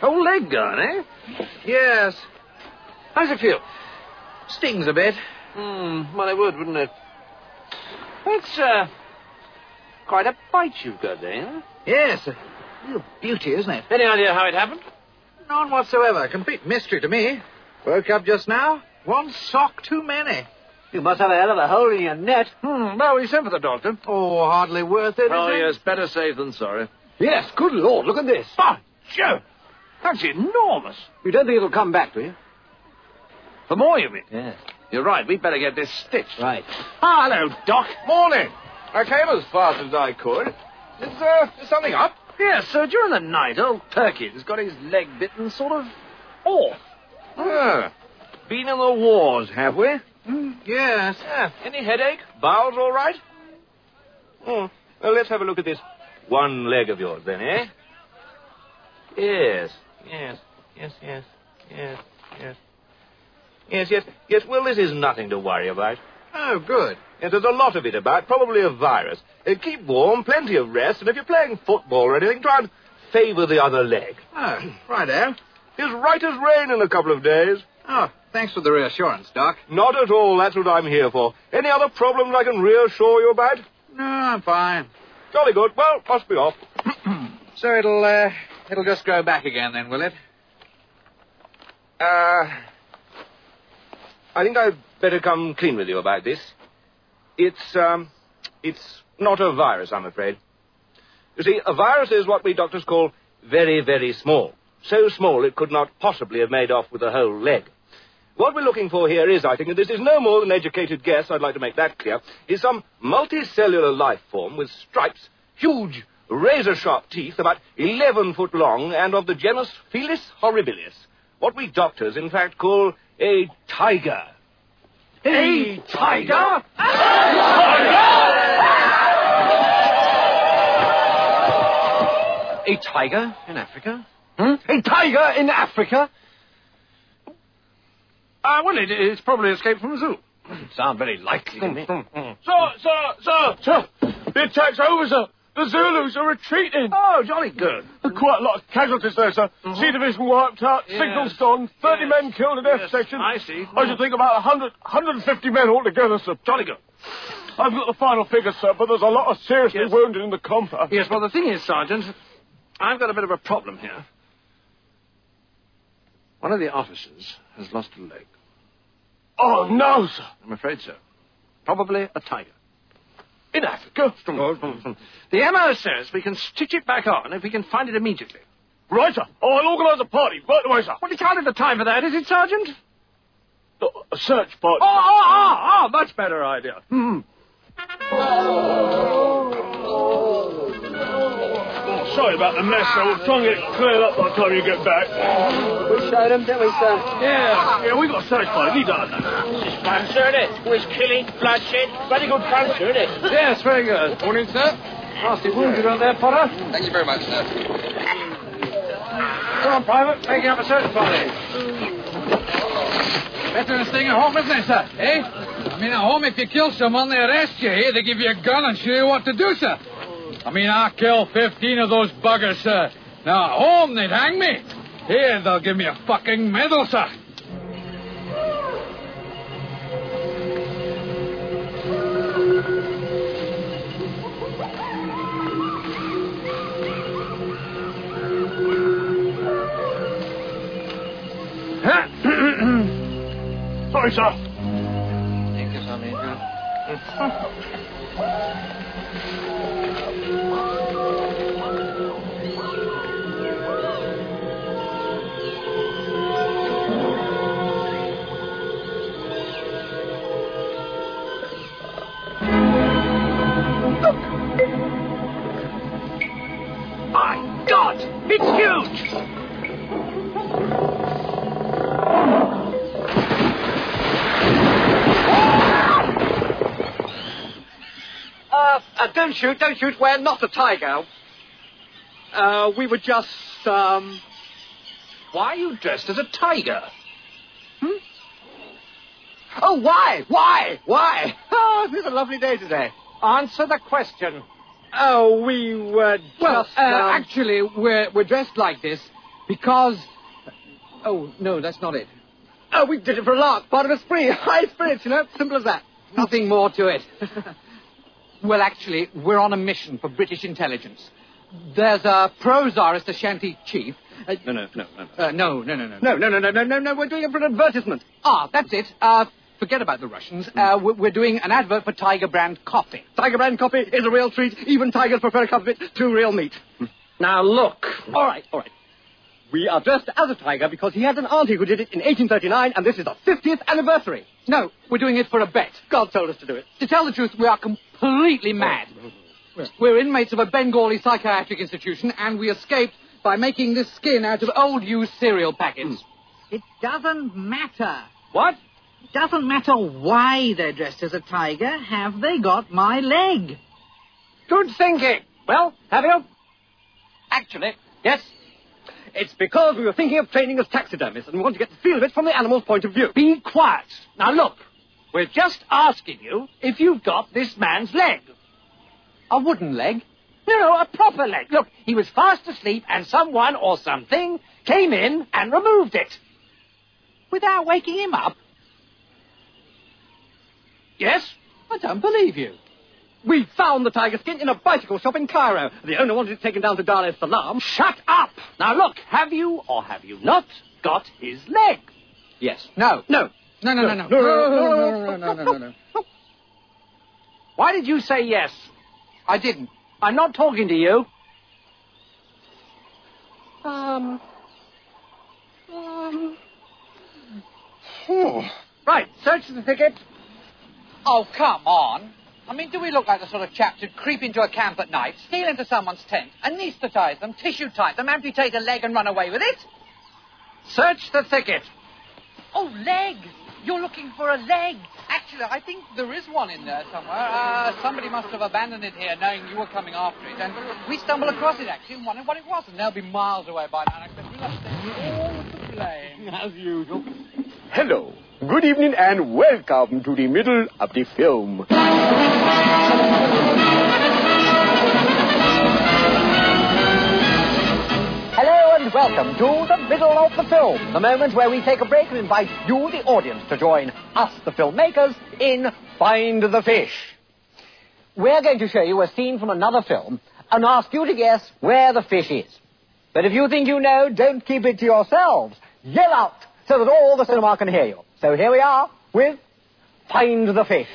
Whole leg gone, eh? Yes. How's it feel? Stings a bit. Hmm, well, it would, wouldn't it? It's, uh, quite a bite you've got there, huh? Yes, a real beauty, isn't it? Any idea how it happened? None whatsoever. Complete mystery to me. Woke up just now. One sock too many. You must have a hell of a hole in your net. Hmm, well, we sent for the doctor. Oh, hardly worth it, Oh, is it? yes, better safe than sorry. Yes, good Lord, look at this. By Joe! That's enormous. You don't think it'll come back, do you? For more, you mean? Yes. You're right. We'd better get this stitched. Right. Ah, hello, Doc. Morning. I came as fast as I could. Is, uh, is something up? Yes, sir. During the night, old Perkins got his leg bitten sort of off. Ah. Been in the wars, have we? Mm, yes. Yeah. Any headache? Bowels all right? Oh. Well, let's have a look at this one leg of yours, then, eh? Yes. Yes. Yes, yes. Yes, yes. Yes, yes. Yes, well, this is nothing to worry about. Oh, good. Yes, there's a lot of it about, probably a virus. Uh, keep warm, plenty of rest, and if you're playing football or anything, try and favour the other leg. Oh, righto. It's right as rain in a couple of days. Oh, thanks for the reassurance, Doc. Not at all. That's what I'm here for. Any other problems I can reassure you about? No, I'm fine. Jolly good. Well, must be off. So it'll, uh, it'll just grow back again then, will it? Uh... I think I'd better come clean with you about this. It's, um, it's not a virus, I'm afraid. You see, a virus is what we doctors call very, very small. So small it could not possibly have made off with a whole leg. What we're looking for here is, I think, and this is no more than educated guess, I'd like to make that clear, is some multicellular life form with stripes, huge, razor-sharp teeth, about eleven foot long, and of the genus Felis horribilis. What we doctors, in fact, call a tiger. A tiger? A tiger in Africa? Hmm? A tiger in Africa? Ah, uh, well, it, it's probably escaped from a zoo. Sound very likely to me. Sir, sir, sir, sir! The attack's over, sir. The Zulus are retreating. Oh, jolly good. There are quite a lot of casualties there, sir. Mm-hmm. C division wiped out, Yes. signals gone, thirty Yes. men killed in F Yes, section. I see. I should think about one hundred, one hundred fifty men altogether, sir. Jolly good. I've got the final figures, sir, but there's a lot of seriously Yes. wounded in the combat. Yes, well, the thing is, Sergeant, I've got a bit of a problem here. One of the officers has lost a leg. Oh, no, sir. I'm afraid so. Probably a tiger. In Africa? The M O says we can stitch it back on if we can find it immediately. Right, sir. Oh, I'll organise a party right away, sir. Well, it's hardly the time for that, is it, Sergeant? Uh, a search party. Oh, oh, oh, oh, much better idea. Hmm. Sorry about the mess, sir. We'll try and get it cleared up by the time you get back. We showed him, didn't we, sir? Yeah, yeah, we got a search party. Need that. This is fancy, isn't it? With killing, bloodshed. Very good fancy, isn't it? Yes, very good. Morning, sir. Nasty wound you got there, Potter. Thank you very much, sir. Come on, Private. Making up a search party. Better than staying at home, isn't it, sir? Eh? I mean, at home, if you kill someone, they arrest you. Here, they give you a gun and show you what to do, sir. I mean, I killed fifteen of those buggers, sir. Now, at home, they'd hang me. Here, they'll give me a fucking medal, sir. Sorry, sir. Thank you, Sergeant. My God! It's huge! Uh, uh, don't shoot, don't shoot. We're not a tiger. Uh, we were just, um... Why are you dressed as a tiger? Hmm? Oh, why? Why? Why? Oh, it's a lovely day today. Answer the question. Oh, we were just... Well, uh, um... actually, we're, we're dressed like this Because... Oh, no, that's not it. Oh, we did it for a lark. Part of a spree. High spirits, you know. Simple as that. Nothing more to it. Well, actually, we're on a mission for British intelligence. There's a pro-Tsarist Ashanti chief. Uh, No, no, no, no. uh, no, no, no, no. No, no, no, no, no, no, no. We're doing it for an advertisement. Ah, that's it. Uh, forget about the Russians. Uh, we're we're doing an advert for Tiger Brand coffee. Tiger Brand coffee is a real treat. Even tigers prefer a cup of it to real meat. Now, look. All right, all right. We are dressed as a tiger because he had an auntie who did it in eighteen thirty-nine, and this is the fiftieth anniversary. No, we're doing it for a bet. God told us to do it. To tell the truth, we are completely mad. We're inmates of a Bengali psychiatric institution, and we escaped by making this skin out of old used cereal packets. It doesn't matter. What? It doesn't matter why they're dressed as a tiger. Have they got my leg? Good thinking. Well, have you? Actually, yes. It's because we were thinking of training as taxidermists and we want to get the feel of it from the animal's point of view. Be quiet. Now, look. We're just asking you if you've got this man's leg. A wooden leg? No, no, a proper leg. Look, he was fast asleep and someone or something came in and removed it. Without waking him up? Yes? I don't believe you. We found the tiger skin in a bicycle shop in Cairo. The owner wanted it taken down to Dar es Salaam. Shut up! Now, look, have you or have you not got his leg? Yes. No. No. No, no, no, no. No, no, no, no, no, no, no. Why did you say yes? I didn't. I'm not talking to you. Um... Um... Oh. Right, search the thicket. Oh, come on. I mean, do we look like the sort of chaps who'd creep into a camp at night, steal into someone's tent, anaesthetize them, tissue-type them, amputate a leg and run away with it? Search the thicket. Oh, leg! You're looking for a leg. Actually, I think there is one in there somewhere. Uh, somebody must have abandoned it here, knowing you were coming after it. And we stumbled across it, actually, and wondered what it was. And they'll be miles away by now. And we'll have to all to blame. As usual. Hello. Good evening and welcome to the middle of the film. Hello and welcome to the middle of the film, the moment where we take a break and invite you, the audience, to join us, the filmmakers, in Find the Fish. We're going to show you a scene from another film and ask you to guess where the fish is. But if you think you know, don't keep it to yourselves. Yell out so that all the cinema can hear you. So here we are with Find the Fish.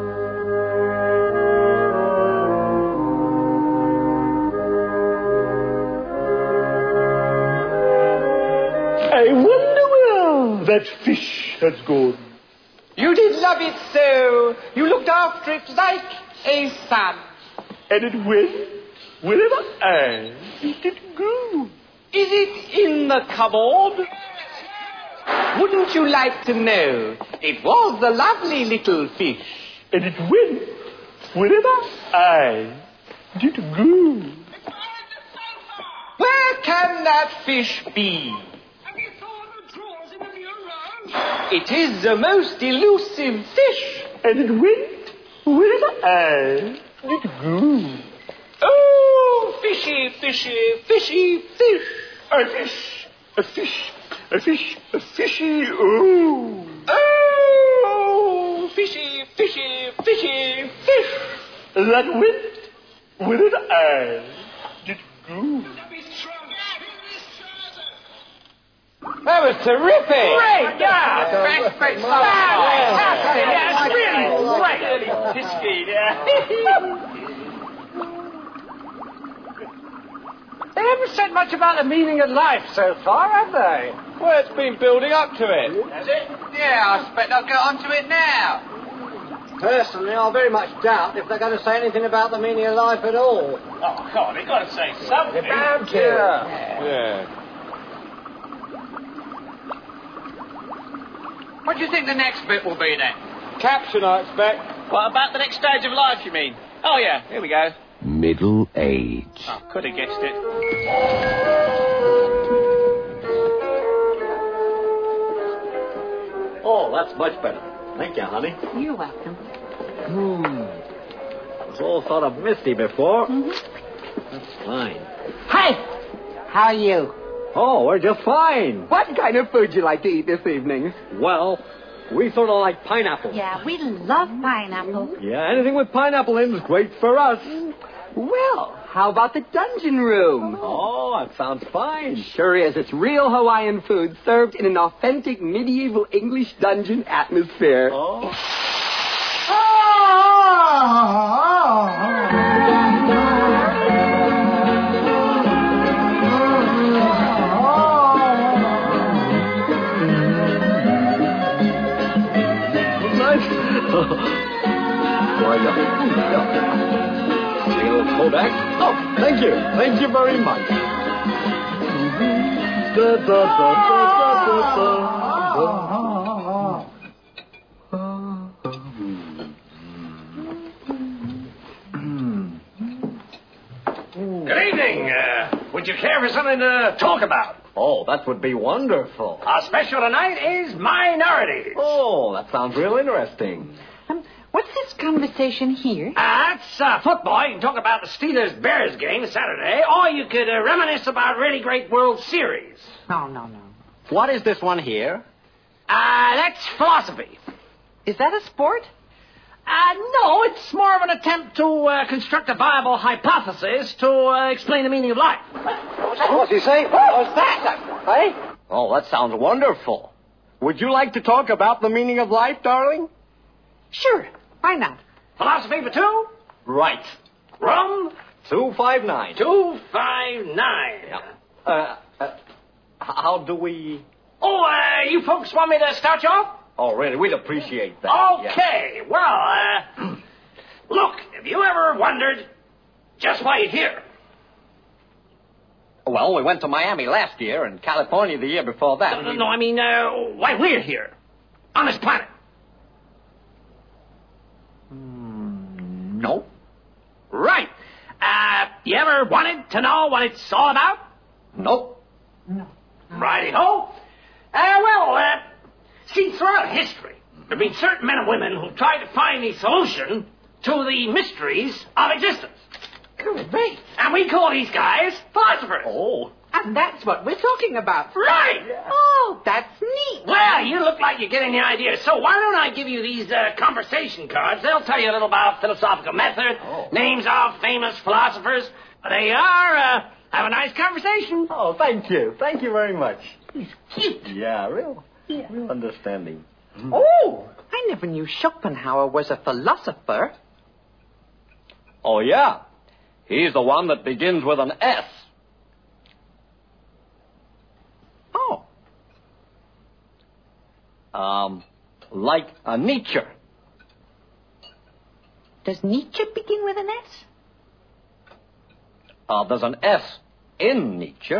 I wonder where that fish has gone. You did love it so. You looked after it like a son. And it went wherever I it go. Is it in the cupboard? Wouldn't you like to know? It was the lovely little fish. And it went wherever I did go. Where can that fish be? It is a most elusive fish. And it went wherever I did go. Oh, fishy, fishy, fishy, fish. A fish, a fish, a fish, a fishy, oh. Oh, fishy, fishy, fishy, fish. That went wherever I did go. That was terrific. Great, yeah. Great, great stuff. Fantastic. Yeah, it's really great. Fisky, yeah. They haven't said much about the meaning of life so far, have they? Well, it's been building up to it. Has it? Yeah, I expect they'll get onto it now. Personally, I very much doubt if they're going to say anything about the meaning of life at all. Oh, come on, they've got to say something. They're bound to. Yeah. yeah. What do you think the next bit will be then? Caption, I expect. What about the next stage of life, you mean? Oh, yeah, here we go. Middle age. Oh, could have guessed it. Oh, that's much better. Thank you, honey. You're welcome. Hmm. It's all sort of misty before. Mm-hmm. That's fine. Hi! How are you? Oh, we're just fine. What kind of food you like to eat this evening? Well, we sort of like pineapple. Yeah, we love pineapple. Yeah, anything with pineapple in is great for us. Well, how about the dungeon room? Oh, that sounds fine. Sure is. It's real Hawaiian food served in an authentic medieval English dungeon atmosphere. Oh. Kodak. Oh, thank you. Thank you very much. Da, da, da, da, Good evening. Uh, would you care for something to talk about? Oh, that would be wonderful. Our special tonight is minorities. Oh, that sounds real interesting. What's this conversation here? Uh, that's uh, football. You can talk about the Steelers-Bears game Saturday, or you could uh, reminisce about really great World Series. No, no, no. What is this one here? Uh, that's philosophy. Is that a sport? Uh, no, it's more of an attempt to uh, construct a viable hypothesis to uh, explain the meaning of life. What's he say? What's that? Hey? Oh, that sounds wonderful. Would you like to talk about the meaning of life, darling? Sure. Why not? Philosophy for two? Right. Rum? Two five nine. Two five nine. Yeah. Uh, uh, how do we... Oh, uh, you folks want me to start you off? Oh, really? We'd appreciate that. Okay. Yeah. Well, uh... look, have you ever wondered just why you're here? Well, we went to Miami last year and California the year before that. No, no, no I mean, uh, why we're here. On this planet. No. Right. Uh, you ever wanted to know what it's all about? Nope. No. Righty-ho. Uh, well, uh, see, throughout history, there have been certain men and women who tried to find the solution to the mysteries of existence. Great. And we call these guys philosophers. Oh. And that's what we're talking about. Right. Oh, that's neat. Well, you look like you're getting the idea. So why don't I give you these uh, conversation cards? They'll tell you a little about philosophical method, oh. names of famous philosophers. They are, uh, have a nice conversation. Oh, thank you. Thank you very much. He's cute. Yeah, real, yeah. real understanding. Oh, I never knew Schopenhauer was a philosopher. Oh, yeah. He's the one that begins with an S. Oh. Um, like a Nietzsche. Does Nietzsche begin with an S? Uh, there's an S in Nietzsche.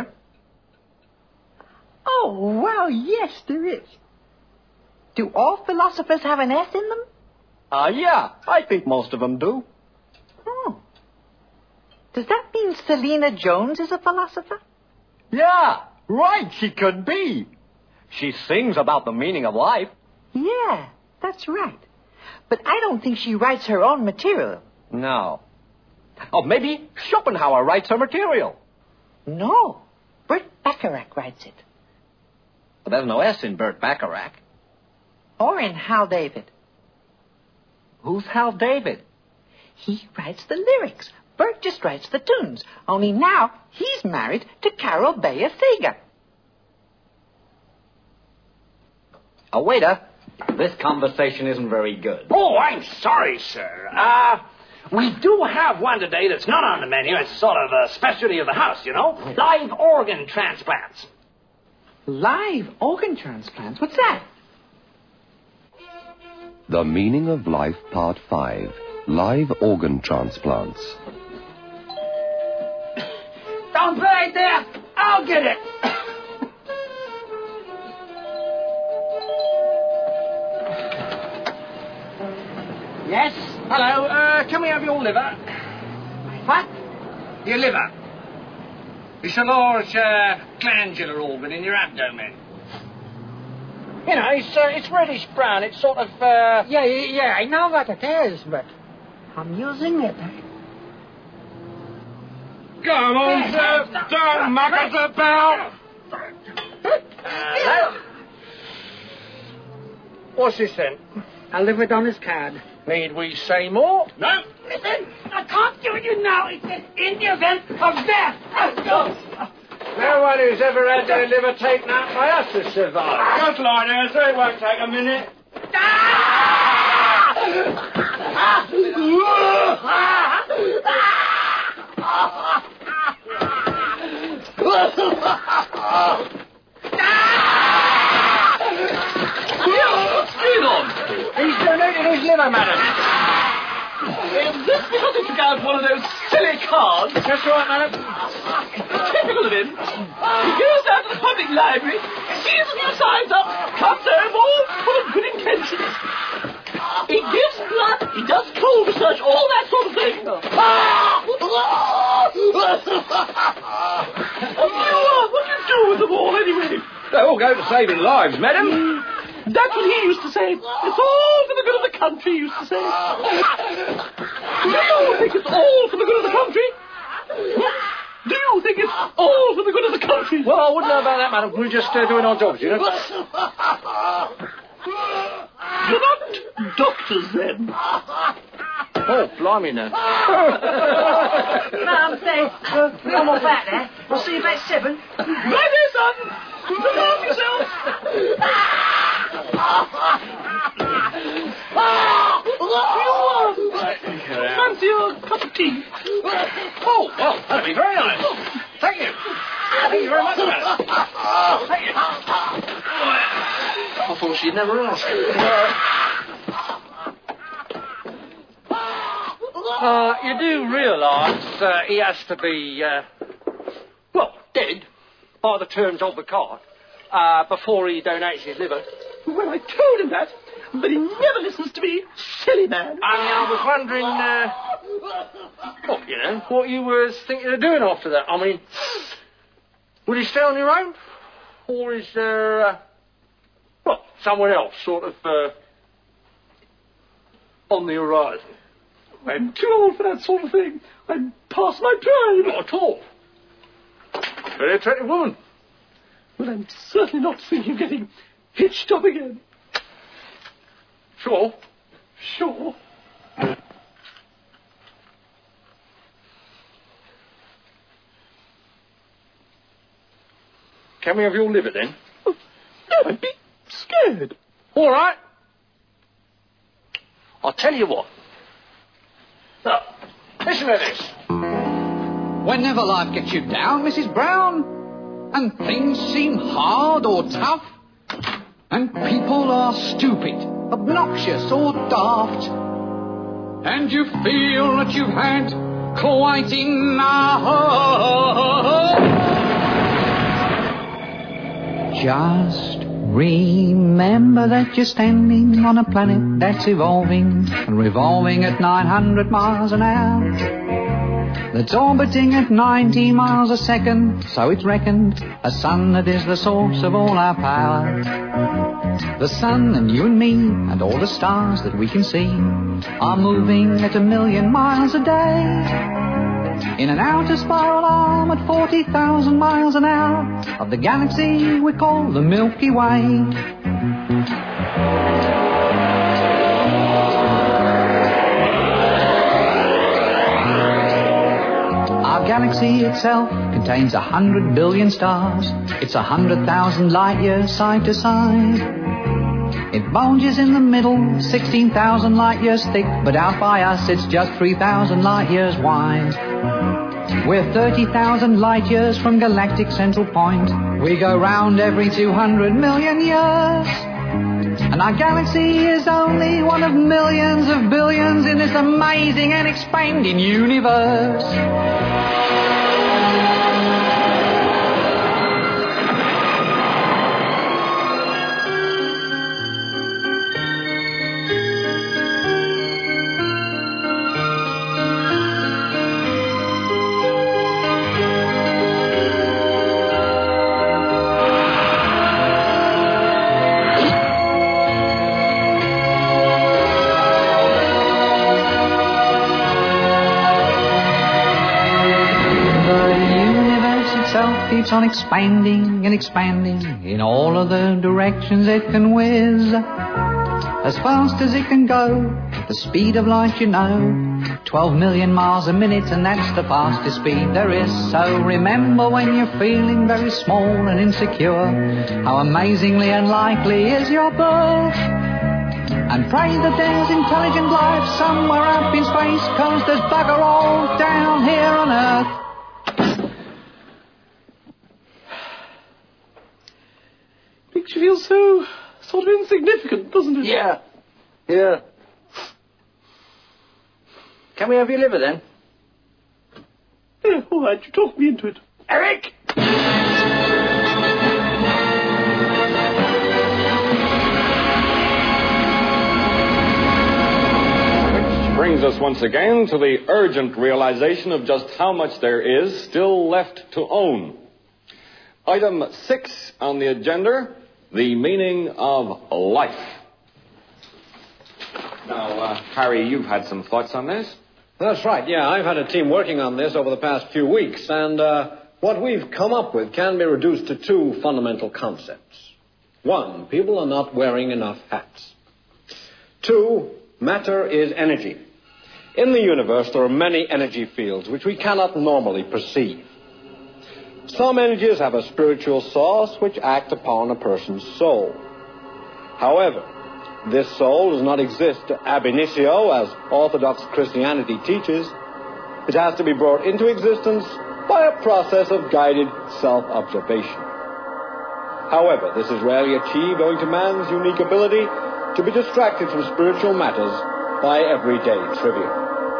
Oh, well, yes, there is. Do all philosophers have an S in them? Uh, yeah, I think most of them do. Oh. Does that mean Selena Jones is a philosopher? Yeah, right, she could be. She sings about the meaning of life. Yeah, that's right. But I don't think she writes her own material. No. Oh, maybe Schopenhauer writes her material. No. Burt Bacharach writes it. But there's no S in Burt Bacharach. Or in Hal David. Who's Hal David? He writes the lyrics. Burt just writes the tunes. Only now he's married to Carol Bayer Sager. Oh, waiter. This conversation isn't very good. Oh, I'm sorry, sir. Uh, we do have one today that's not on the menu. It's sort of a specialty of the house, you know. Live organ transplants. Live organ transplants? What's that? The Meaning of Life, Part five. Live organ transplants. Don't play it there. I'll get it. Yes? Hello. Uh, can we have your liver? What? Your liver. It's a large uh, glandular organ in your abdomen. You know, it's uh, it's reddish brown. It's sort of, uh... Yeah, yeah, I know what it is, but I'm using it. Come on, sir. Don't muck us about. What's this then? I live with on his card. Need we say more? No. Listen, I can't give it you now. It's in the event of death. No one who's ever had their liver taken out by us has survived. Just lie there, so it won't take a minute. What's going on? He's donated his liver, madam. Is this because he took out one of those silly cards? That's right, madam. Typical of him. He goes down to the public library, sees a few signs up, comes home all full of good intentions. He gives blood, he does cold research, all that sort of thing. And you, uh, what do you do with them all, anyway? They all go to saving lives, madam. That's what he used to say. It's all for the good of the country, he used to say. Do you think it's all for the good of the country? Do you think it's all for the good of the country? Well, I wouldn't know about that, madam. We're just uh, doing our jobs, you know. You're not doctors, then? Oh, blimey now. Mum, thanks. We're almost back there. I'll see you about seven. Right there, son. Look after yourself. Fancy a cup of tea? Oh, well, that'd be very nice. Thank you. Thank you very much, madam. Thank you. I thought she'd never ask. Uh, you do realise uh, he has to be, uh, well, dead by the terms of the card uh, before he donates his liver. Well, I told him that, but he never listens to me. Silly man. I mean, I was wondering, uh, what, you know, what you were thinking of doing after that. I mean, would you stay on your own? Or is there, uh, well, someone else sort of, uh, on the horizon? I'm too old for that sort of thing. I'm past my prime. Not at all. Very attractive woman. Well, I'm certainly not thinking of getting hitched up again. Sure. Sure. Can we have your liver, then? Oh, no, I'd be scared. All right. I'll tell you what. Now, listen to this. Whenever life gets you down, Missus Brown, and things seem hard or tough, and people are stupid, obnoxious or daft, and you feel that you've had quite enough, just remember that you're standing on a planet that's evolving and revolving at nine hundred miles an hour, that's orbiting at ninety miles a second, so it's reckoned, a sun that is the source of all our power. The sun and you and me and all the stars that we can see are moving at a million miles a day, in an outer spiral arm at forty thousand miles an hour of the galaxy we call the Milky Way. Our galaxy itself contains a hundred billion stars. It's a hundred thousand light years side to side. It bulges in the middle, sixteen thousand light years thick, but out by us it's just three thousand light years wide. We're thirty thousand light years from galactic central point. We go round every two hundred million years. And our galaxy is only one of millions of billions in this amazing and expanding universe. Keeps on expanding and expanding in all of the directions it can whiz. as fast as it can go. The speed of light, you know, twelve million miles a minute, and that's the fastest speed there is. So remember when you're feeling very small and insecure, how amazingly unlikely is your birth. And pray that there's intelligent life somewhere up in space, 'cause there's bugger all down here on Earth. Makes you feel so sort of insignificant, doesn't it? Yeah. Yeah. Can we have your liver then? Yeah, all right, you talked me into it. Eric! Brings us once again to the urgent realization of just how much there is still left to own. Item six on the agenda, the meaning of life. Now, uh, Harry, you've had some thoughts on this? That's right, yeah. I've had a team working on this over the past few weeks, and uh, what we've come up with can be reduced to two fundamental concepts. One, people are not wearing enough hats. Two, matter is energy. In the universe, there are many energy fields which we cannot normally perceive. Some energies have a spiritual source which act upon a person's soul. However, this soul does not exist ab initio, as Orthodox Christianity teaches. It has to be brought into existence by a process of guided self-observation. However, this is rarely achieved owing to man's unique ability to be distracted from spiritual matters by everyday trivia.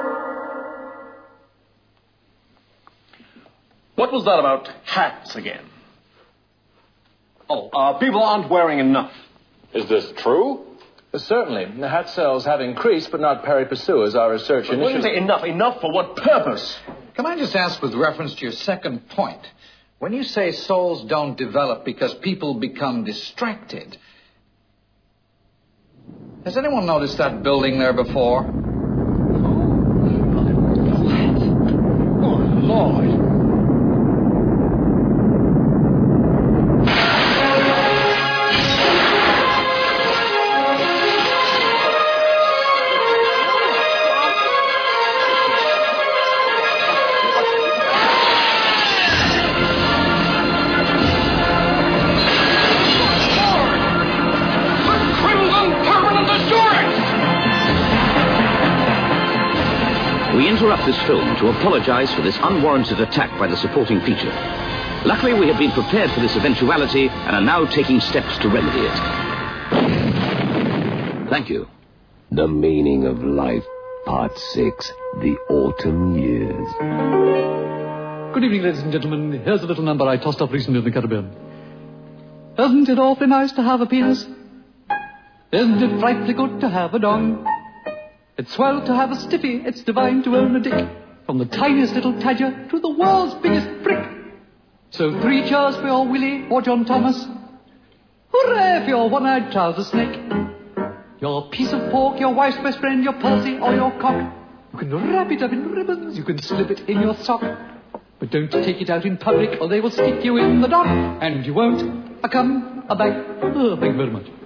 What was that about hats again? Oh, uh, people aren't wearing enough. Is this true? Uh, certainly. The hat sales have increased, but not pari passu, as our research But initially... when you say enough, enough for what purpose? Can I just ask with reference to your second point? When you say souls don't develop because people become distracted, has anyone noticed that building there before? Oh, Lord. We interrupt this film to apologize for this unwarranted attack by the supporting feature. Luckily, we have been prepared for this eventuality and are now taking steps to remedy it. Thank you. The Meaning of Life, Part six, The Autumn Years. Good evening, ladies and gentlemen. Here's a little number I tossed up recently in the Caribbean. Isn't it awfully nice to have a penis? Isn't it frightfully good to have a dong? It's swell to have a stiffy, it's divine to own a dick. From the tiniest little tadger to the world's biggest prick. So three cheers for your Willie or John Thomas. Hooray for your one-eyed trouser snake. Your piece of pork, your wife's best friend, your pussy or your cock. You can wrap it up in ribbons, you can slip it in your sock. But don't take it out in public or they will stick you in the dock. And you won't a come a back. Oh, thank you very much.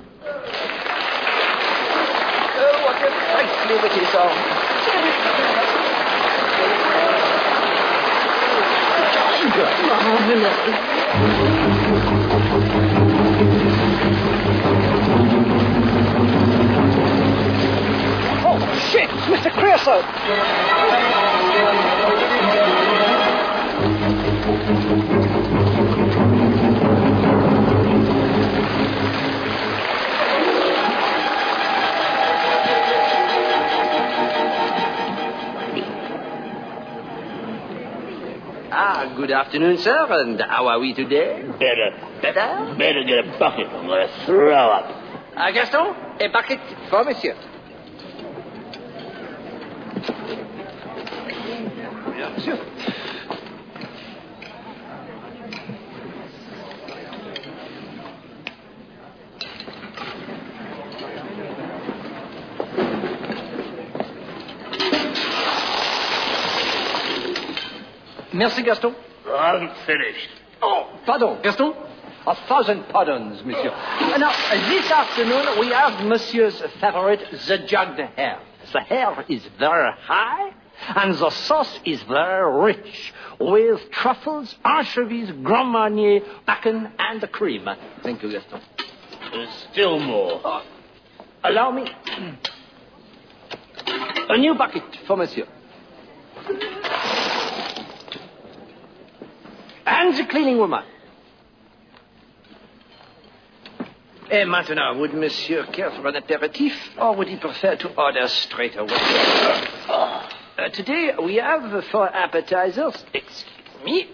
Liberty song. Oh, shit! It's Mister Creosote! Ah, good afternoon, sir, and how are we today? Better. Better? Better get a bucket. I'm going to throw up. Uh, Gaston, a bucket for monsieur. Yeah, monsieur. Merci, Gaston. I'm finished. Oh, pardon, Gaston. A thousand pardons, monsieur. Uh, now, uh, this afternoon we have monsieur's favorite, the jugged hare. The hare is very high, and the sauce is very rich, with truffles, anchovies, Grand Marnier, bacon, and the cream. Thank you, Gaston. There's still more. Uh, allow me. A new bucket for monsieur. And the cleaning woman. Et maintenant, would monsieur care for an aperitif, or would he prefer to order straight away? Uh, today, we have for appetizers, excuse me,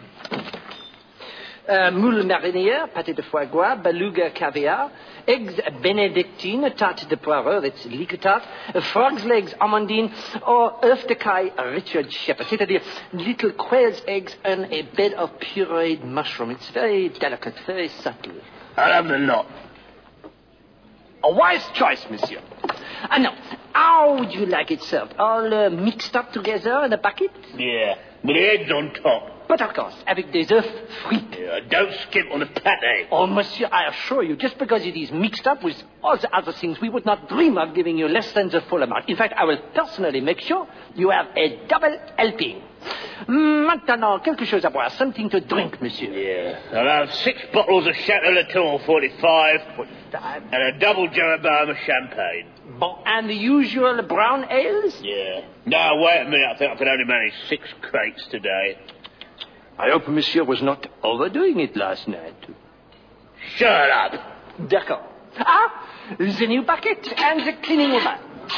uh, moule marinière, pâté de foie gras, beluga caviar, eggs benedictine, tarte de poireau, that's leek tart, uh, frog's legs amandine, or œuf de caille Richard Shepherd, c'est-à-dire little quail's eggs and a bed of pureed mushroom. It's very delicate, very subtle. I'll have the lot. A wise choice, monsieur. Ah, no. How would you like it served? All uh, mixed up together in a bucket? Yeah, with the eggs on top. But of course, avec des œufs frits. Yeah, don't skip on the pâté. Oh, monsieur, I assure you, just because it is mixed up with all the other things, we would not dream of giving you less than the full amount. In fact, I will personally make sure you have a double helping. Maintenant, quelque chose à boire, something to drink, monsieur. Yeah, I'll have six bottles of Chateau Latour forty-five, forty-five, and a double Jeroboam of champagne. Bon, and the usual brown ales? Yeah. No, wait a minute, I think I can only manage six crates today. I hope monsieur was not overdoing it last night. Shut up. D'accord. Ah, the new bucket and the cleaning woman.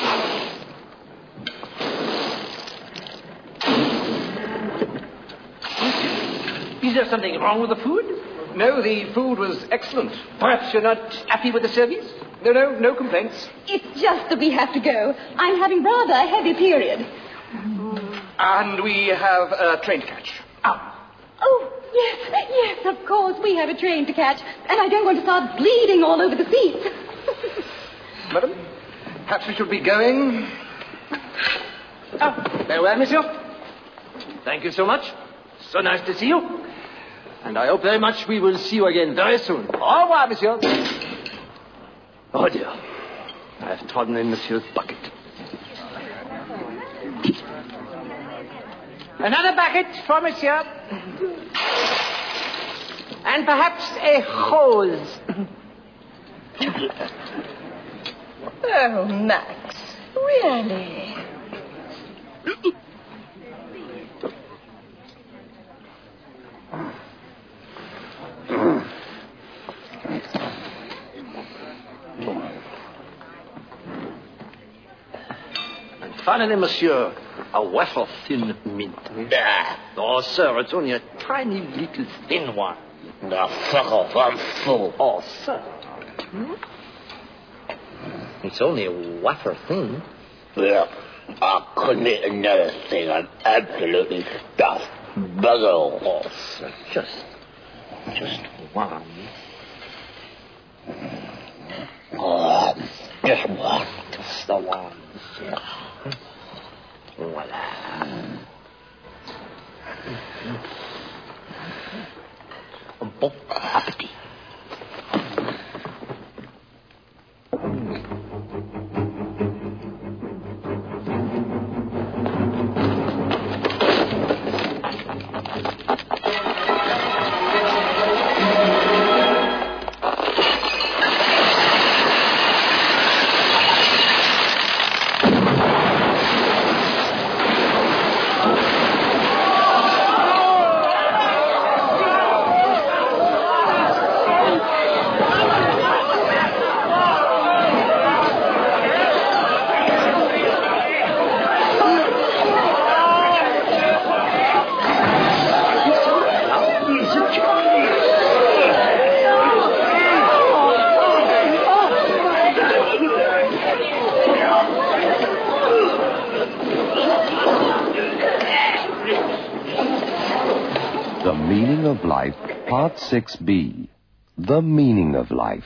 Is there something wrong with the food? No, the food was excellent. Perhaps you're not happy with the service? No, no, no complaints. It's just that we have to go. I'm having rather a heavy period. And we have a train to catch. Ah. Oh, yes, yes, of course. We have a train to catch, and I don't want to start bleeding all over the seats. Madam, perhaps we should be going. Ah, very well, monsieur. Thank you so much. So nice to see you. And I hope very much we will see you again very soon. Au revoir, monsieur. Oh, dear. I have trodden in monsieur's bucket. Another bucket for monsieur. And perhaps a hose. Oh, Max. Really? And finally, monsieur, a wafer thin mint. Nah. Oh, sir, it's only a tiny little thin one. Now, fuck off, I'm full. Oh, sir. Hmm? It's only a wafer thin. Yeah, I couldn't eat another thing. I'm absolutely stuffed. Bugger all. Oh, sir, just, just one. Oh, just one. Just the one, sir. Voila. Bon appétit. The Meaning of Life, Part six B. The Meaning of Life.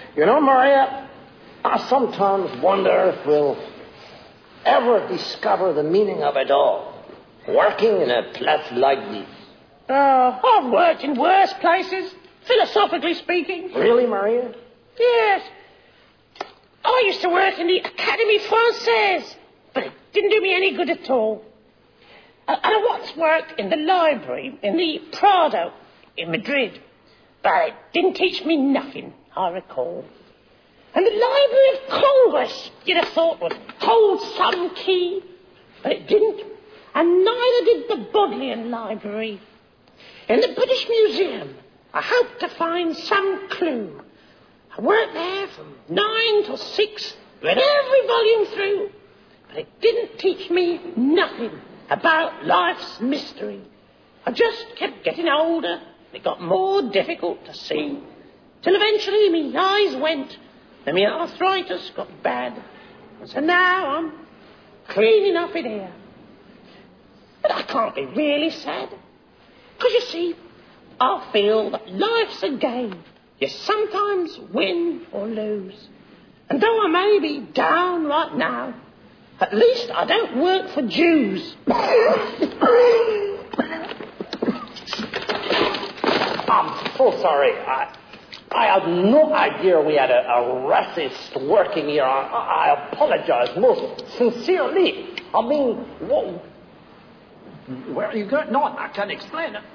You know, Maria, I sometimes wonder if we'll ever discover the meaning of it all, working in a place like this. Oh, I've worked in worse places, philosophically speaking. Really, Maria? Yes. I used to work in the Académie Française, but it didn't do me any good at all. And I once worked in the library in the Prado in Madrid, but it didn't teach me nothing, I recall. And the Library of Congress, you'd have thought, would hold some key, but it didn't. And neither did the Bodleian Library. In the British Museum, I hoped to find some clue. I worked there from nine till six, read every volume through, but it didn't teach me nothing about life's mystery. I just kept getting older, and it got more difficult to see, till eventually my eyes went, and my arthritis got bad. And so now I'm clean enough in here. But I can't be really sad. Because you see, I feel that life's a game. You sometimes win or lose. And though I may be down right now, at least I don't work for Jews. I'm so sorry. I, I had no idea we had a, a racist working here. I, I apologize most sincerely. I mean, what, where are you going? No, I can't explain it.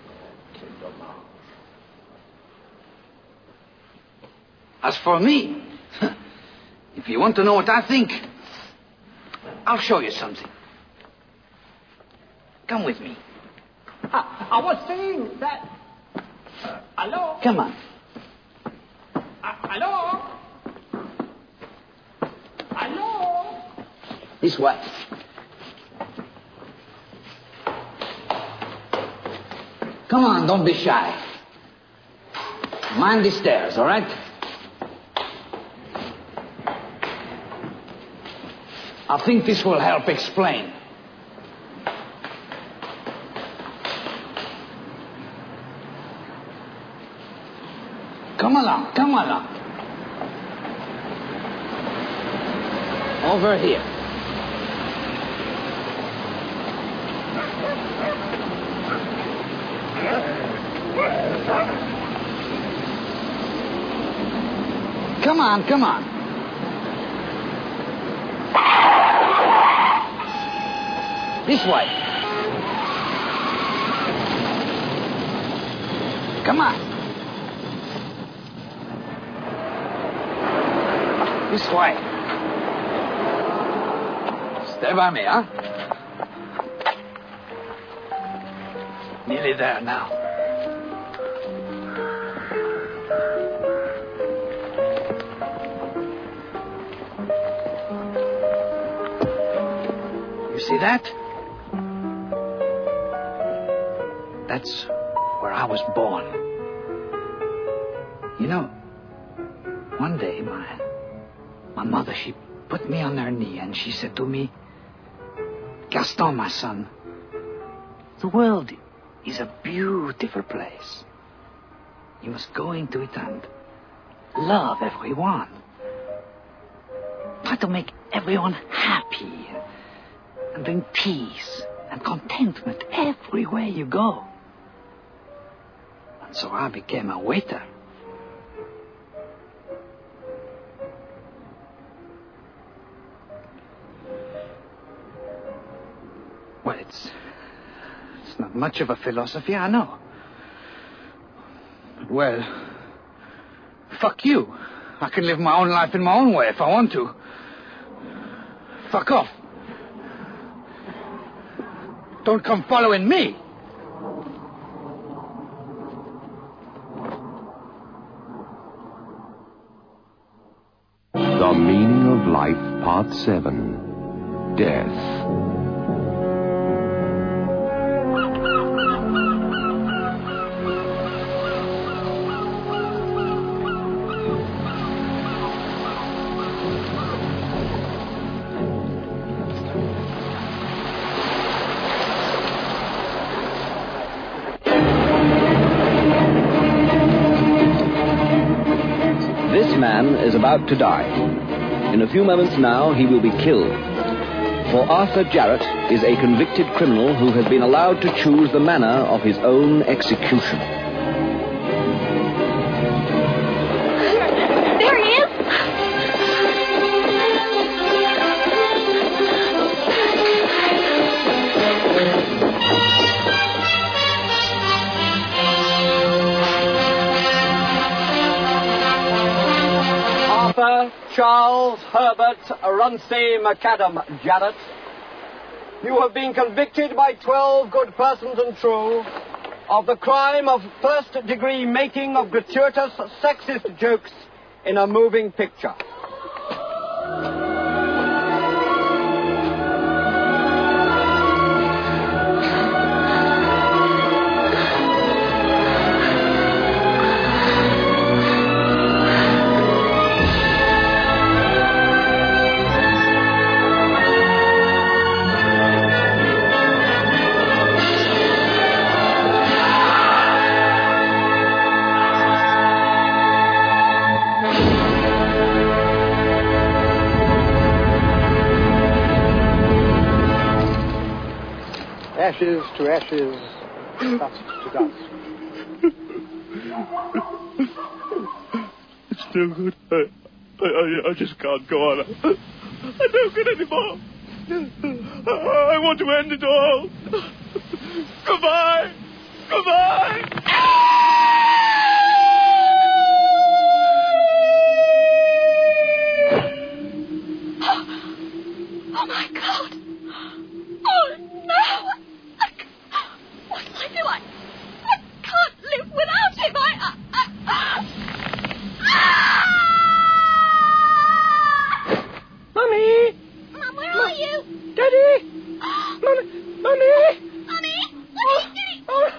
As for me, if you want to know what I think, I'll show you something. Come with me. I, I was saying that... Uh, hello? Come on. Uh, hello? Hello? This way. Come on, don't be shy. Mind the stairs, all right? I think this will help explain. Come along, come along. Over here. Come on, come on. This way. Come on. This way. Stay by me, huh? Nearly there now. You see that? That's where I was born. You know, one day my my mother, she put me on her knee and she said to me, Gaston, my son, the world is a beautiful place. You must go into it and love everyone. Try to make everyone happy and bring peace and contentment everywhere you go. And so I became a waiter. Well, it's, it's not much of a philosophy, I know. But, well, fuck you. I can live my own life in my own way if I want to. Fuck off. Don't come following me. The Meaning of Life, Part seven. Death. This man is about to die. In a few moments now, he will be killed. For Arthur Jarrett is a convicted criminal who has been allowed to choose the manner of his own execution. There he is! Arthur Charles Herbert Runcie McAdam Jarrett, you have been convicted by twelve good persons and true of the crime of first-degree making of gratuitous sexist jokes in a moving picture. Ashes to ashes, dust to dust. It's no good. I, I, I just can't go on. I don't get any more. I, I want to end it all. Goodbye. Goodbye. Oh, my God. Oh, no. What will I do? I, I can't live without him. I... I, I ah! Mummy! Mum, where are you? Daddy! Mummy! Mummy! Mummy! What are you doing? Oh.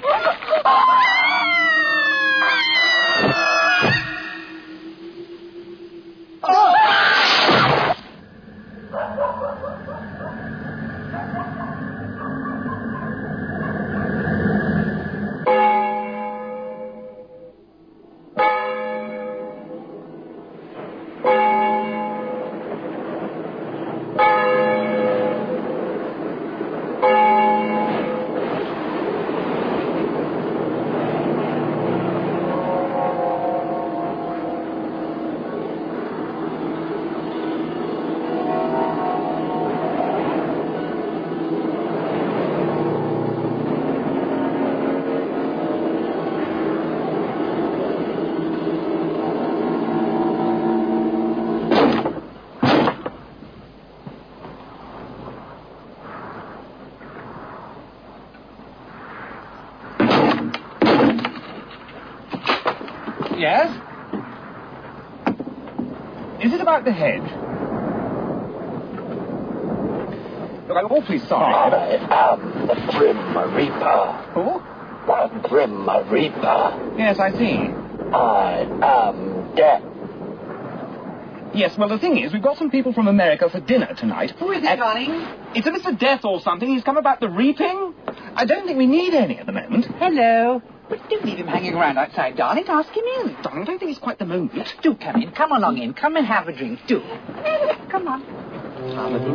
Yes? Is it about the hedge? Look, I'm awfully sorry. I am the Grim Reaper. Who? The Grim Reaper. Yes, I see. I am death. Yes, well, the thing is, we've got some people from America for dinner tonight. Who is it, and darling? It's a Mister Death or something. He's come about the reaping. I don't think we need any at the moment. Hello. But don't leave him hanging around outside, darling. Ask him in. Darling, I don't think it's quite the moment. Do come in. Come along in. Come and have a drink. Do. Come on. Have a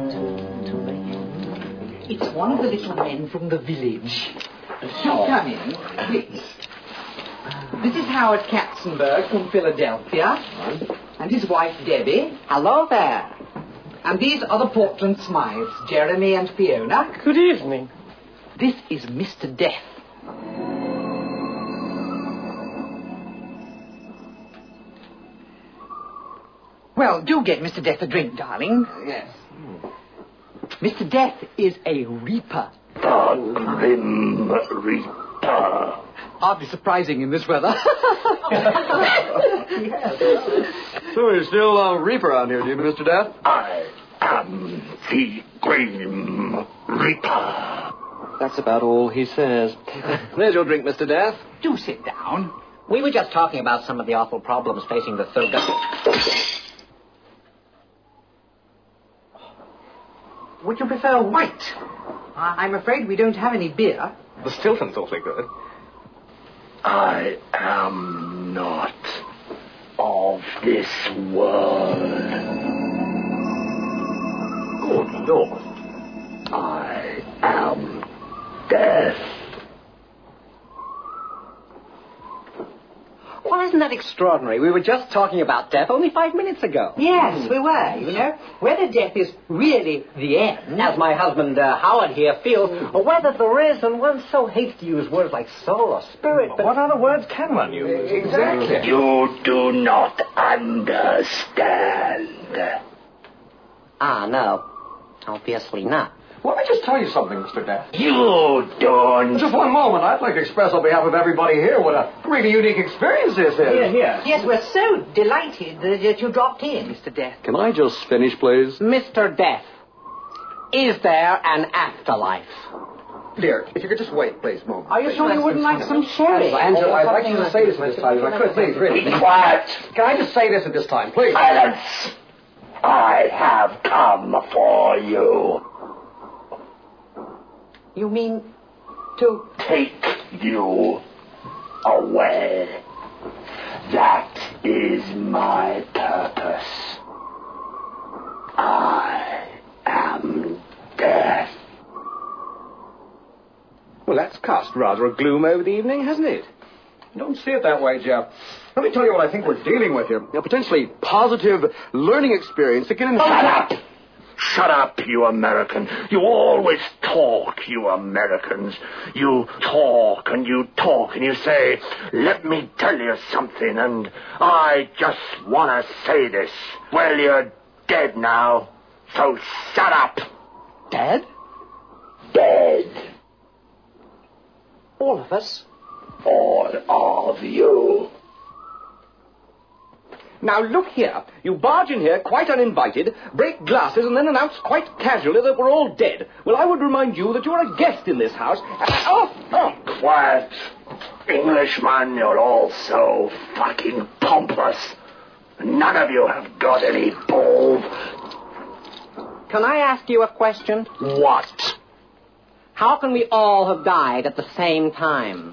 drink. It's one of the little men from the village. Do come in, please. This is Howard Katzenberg from Philadelphia. And his wife, Debbie. Hello there. And these are the Portland Smythes, Jeremy and Fiona. Good evening. This is Mister Death. Well, do get Mister Death a drink, darling. Yes. Mister Death is a reaper. The Grim Reaper. Hardly surprising in this weather. So you're still a reaper out here, do you, Mister Death? I am the Grim Reaper. That's about all he says. There's your drink, Mister Death. Do sit down. We were just talking about some of the awful problems facing the third... Would you prefer white? Uh, I'm afraid we don't have any beer. The Stilton's awfully good. I am not of this world. Good Lord. I am death. Well, isn't that extraordinary? We were just talking about death only five minutes ago. Yes, we were, you know. Whether death is really the end, as my husband uh, Howard here feels, or whether there is, and one so hates to use words like soul or spirit, but... What other words can one use? Exactly. You do not understand. Ah, no. Obviously not. Well, let me just tell you something, Mister Death. You don't. Just one moment. I'd like to express on behalf of everybody here what a really unique experience this is. Here, here. Yes, we're so delighted that you dropped in, Mister Death. Can I just finish, please? Mister Death, is there an afterlife? Dear, if you could just wait, please, a moment. Are you sure you wouldn't like some sherry? Angela, I'd like you to say this at this time, if I could, please, really. Be quiet. Can I just say this at this time, please? Silence. I have come for you. You mean to... Take you away. That is my purpose. I am death. Well, that's cast rather a gloom over the evening, hasn't it? Don't see it that way, Jeff. Let me tell you what I think we're dealing with here. A potentially positive learning experience that can... Shut up! Shut up, you American. You always talk, you Americans. You talk and you talk and you say, let me tell you something, and I just want to say this. Well, you're dead now, so shut up. Dead? Dead. All of us? All of you. Now, look here. You barge in here quite uninvited, break glasses, and then announce quite casually that we're all dead. Well, I would remind you that you're a guest in this house. And, oh, oh, quiet. Englishman, you're all so fucking pompous. None of you have got any balls. Can I ask you a question? What? How can we all have died at the same time?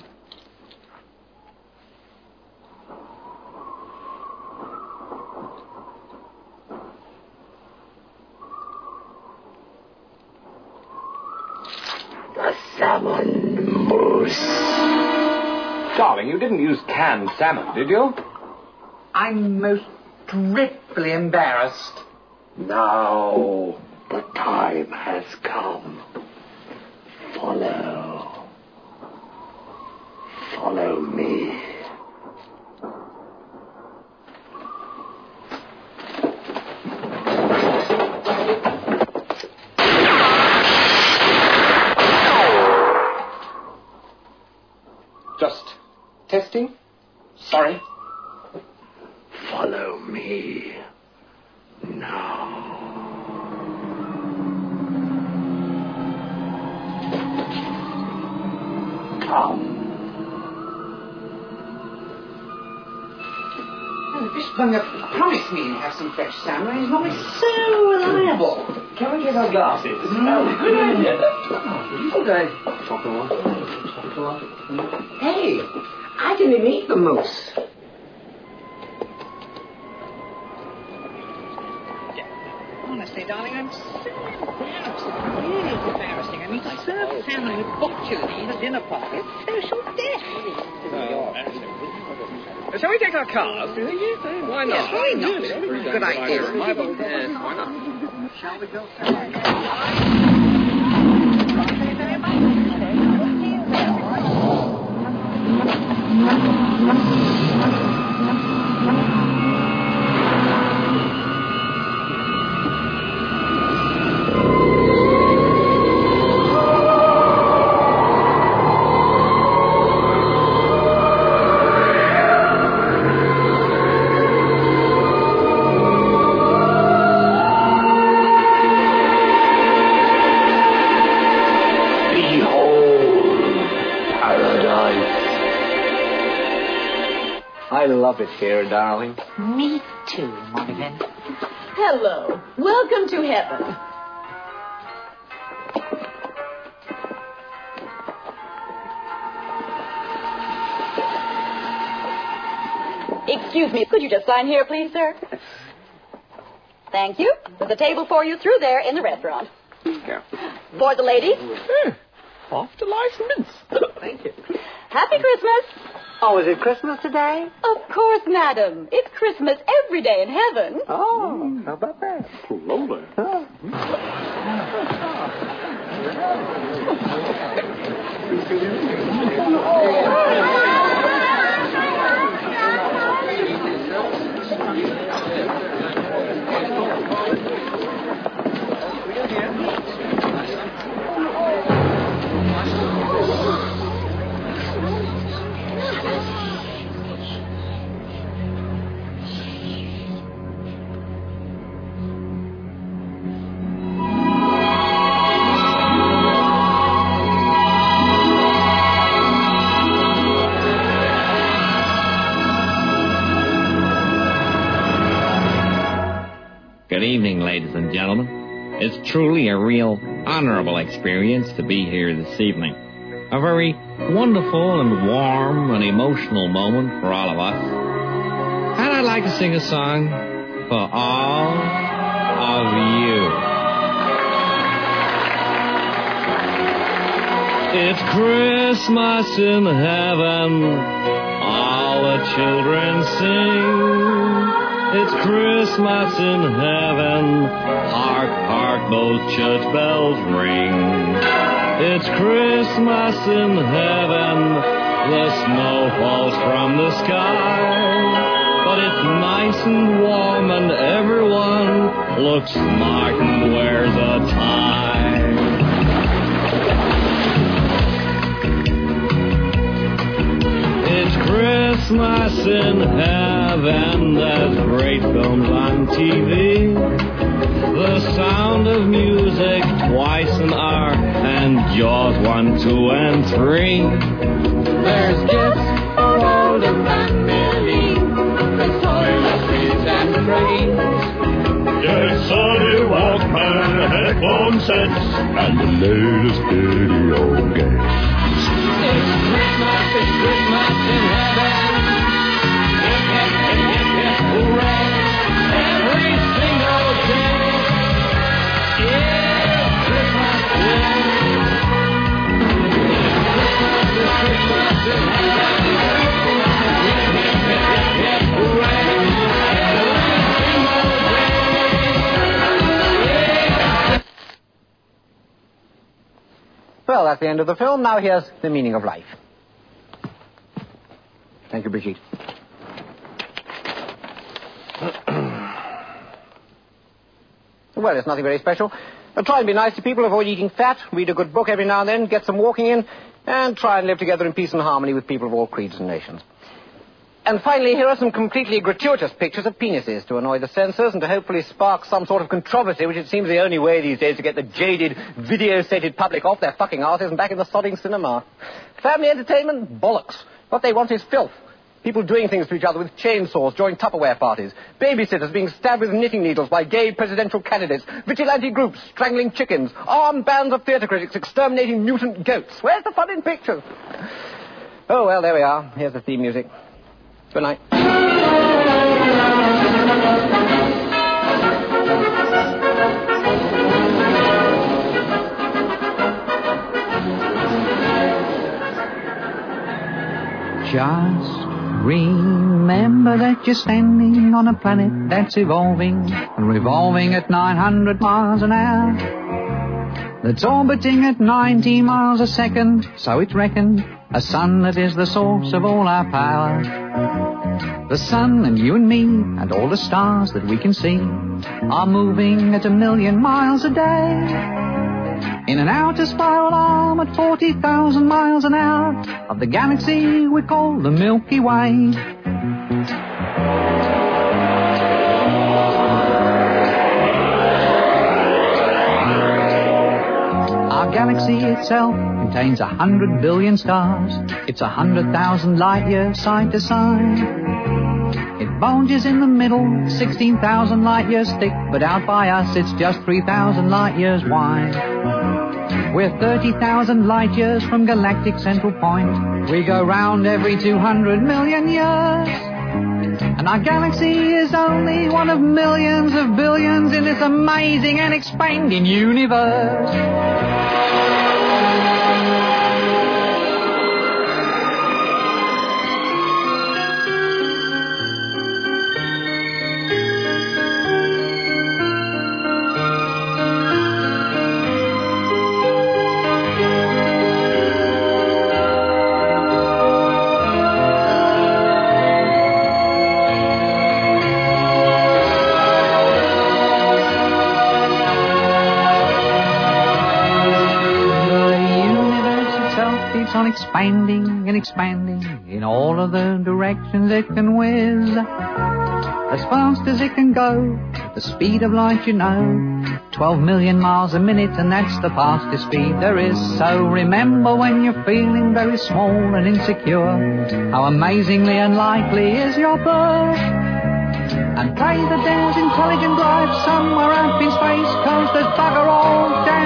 The salmon moose. Darling, you didn't use canned salmon, did you? I'm most dreadfully embarrassed. Now the time has come. Follow. Follow me. Just testing. Sorry. Follow me. Now. Come. Oh, the fishmonger promised me he'd have some fresh salmon. He's normally so reliable. Can we get our glasses? Mm. Oh, good idea. Good idea. Chocolate. Hey, I didn't meet the moose. Honestly, darling, I'm so embarrassed. It's really embarrassing. I mean, to serve salmon with botulism at a dinner party, it's social death. Uh, shall we take our cars? Do you think? Yes, why not? Yes, why not? Really good idea. Yes, why not? Shall we go? I love it here, darling. Me too, Monaghan. Hello. Welcome to heaven. Excuse me, could you just sign here, please, sir? Thank you. There's a table for you through there in the restaurant. Yeah. For the ladies. After life's mince. Thank you. Happy Christmas. Oh, is it Christmas today? Of course, madam. It's Christmas every day in heaven. Oh, how about that? Lovely. Oh. Good evening, ladies and gentlemen. It's truly a real honorable experience to be here this evening. A very wonderful and warm and emotional moment for all of us. And I'd like to sing a song for all of you. It's Christmas in heaven, all the children sing. It's Christmas in heaven, hark, hark, those church bells ring. It's Christmas in heaven, the snow falls from the sky. But it's nice and warm and everyone looks smart and wears a tie. It's Christmas in heaven, there's great films on T V. The sound of music twice an hour, and Jaws one, two, and three. There's gifts for all the family, there's toiletries and trains. Yes, Sonny Walkman, headphone sets, and the latest video games. It's Christmas, it's Christmas in heaven. Hip, hip, hip, hip, hip, hooray. Every single day. Yeah, Christmas day. It's Christmas, it's Christmas in heaven. Hip, hip, hip, hip, hip, hooray. Every single day. Yeah. Well, that's the end of the film. Now here's The Meaning of Life. Thank you, Brigitte. Well, it's nothing very special. Uh, try and be nice to people, avoid eating fat, read a good book every now and then, get some walking in, and try and live together in peace and harmony with people of all creeds and nations. And finally, here are some completely gratuitous pictures of penises to annoy the censors and to hopefully spark some sort of controversy, which it seems the only way these days to get the jaded, video-sated public off their fucking arses and back in the sodding cinema. Family entertainment? Bollocks. What they want is filth. People doing things to each other with chainsaws during Tupperware parties. Babysitters being stabbed with knitting needles by gay presidential candidates. Vigilante groups strangling chickens. Armed bands of theatre critics exterminating mutant goats. Where's the fun in pictures? Oh, well, there we are. Here's the theme music. Good night. Just remember that you're standing on a planet that's evolving and revolving at nine hundred miles an hour. That's orbiting at ninety miles a second, so it's reckoned, a sun that is the source of all our power. The sun and you and me and all the stars that we can see are moving at a million miles a day. In an outer spiral arm at forty thousand miles an hour of the galaxy we call the Milky Way. Our galaxy itself contains a hundred billion stars. It's a hundred thousand light years side to side. It bulges in the middle, sixteen thousand light years thick, but out by us it's just three thousand light years wide. We're thirty thousand light years from galactic central point. We go round every two hundred million years. And our galaxy is only one of millions of billions in this amazing and expanding universe. On expanding and expanding in all of the directions it can whiz. As fast as it can go, at the speed of light, you know, twelve million miles a minute, and that's the fastest speed there is. So remember when you're feeling very small and insecure, how amazingly unlikely is your birth. And pray that there's intelligent life somewhere out in space, 'cause there's bugger all down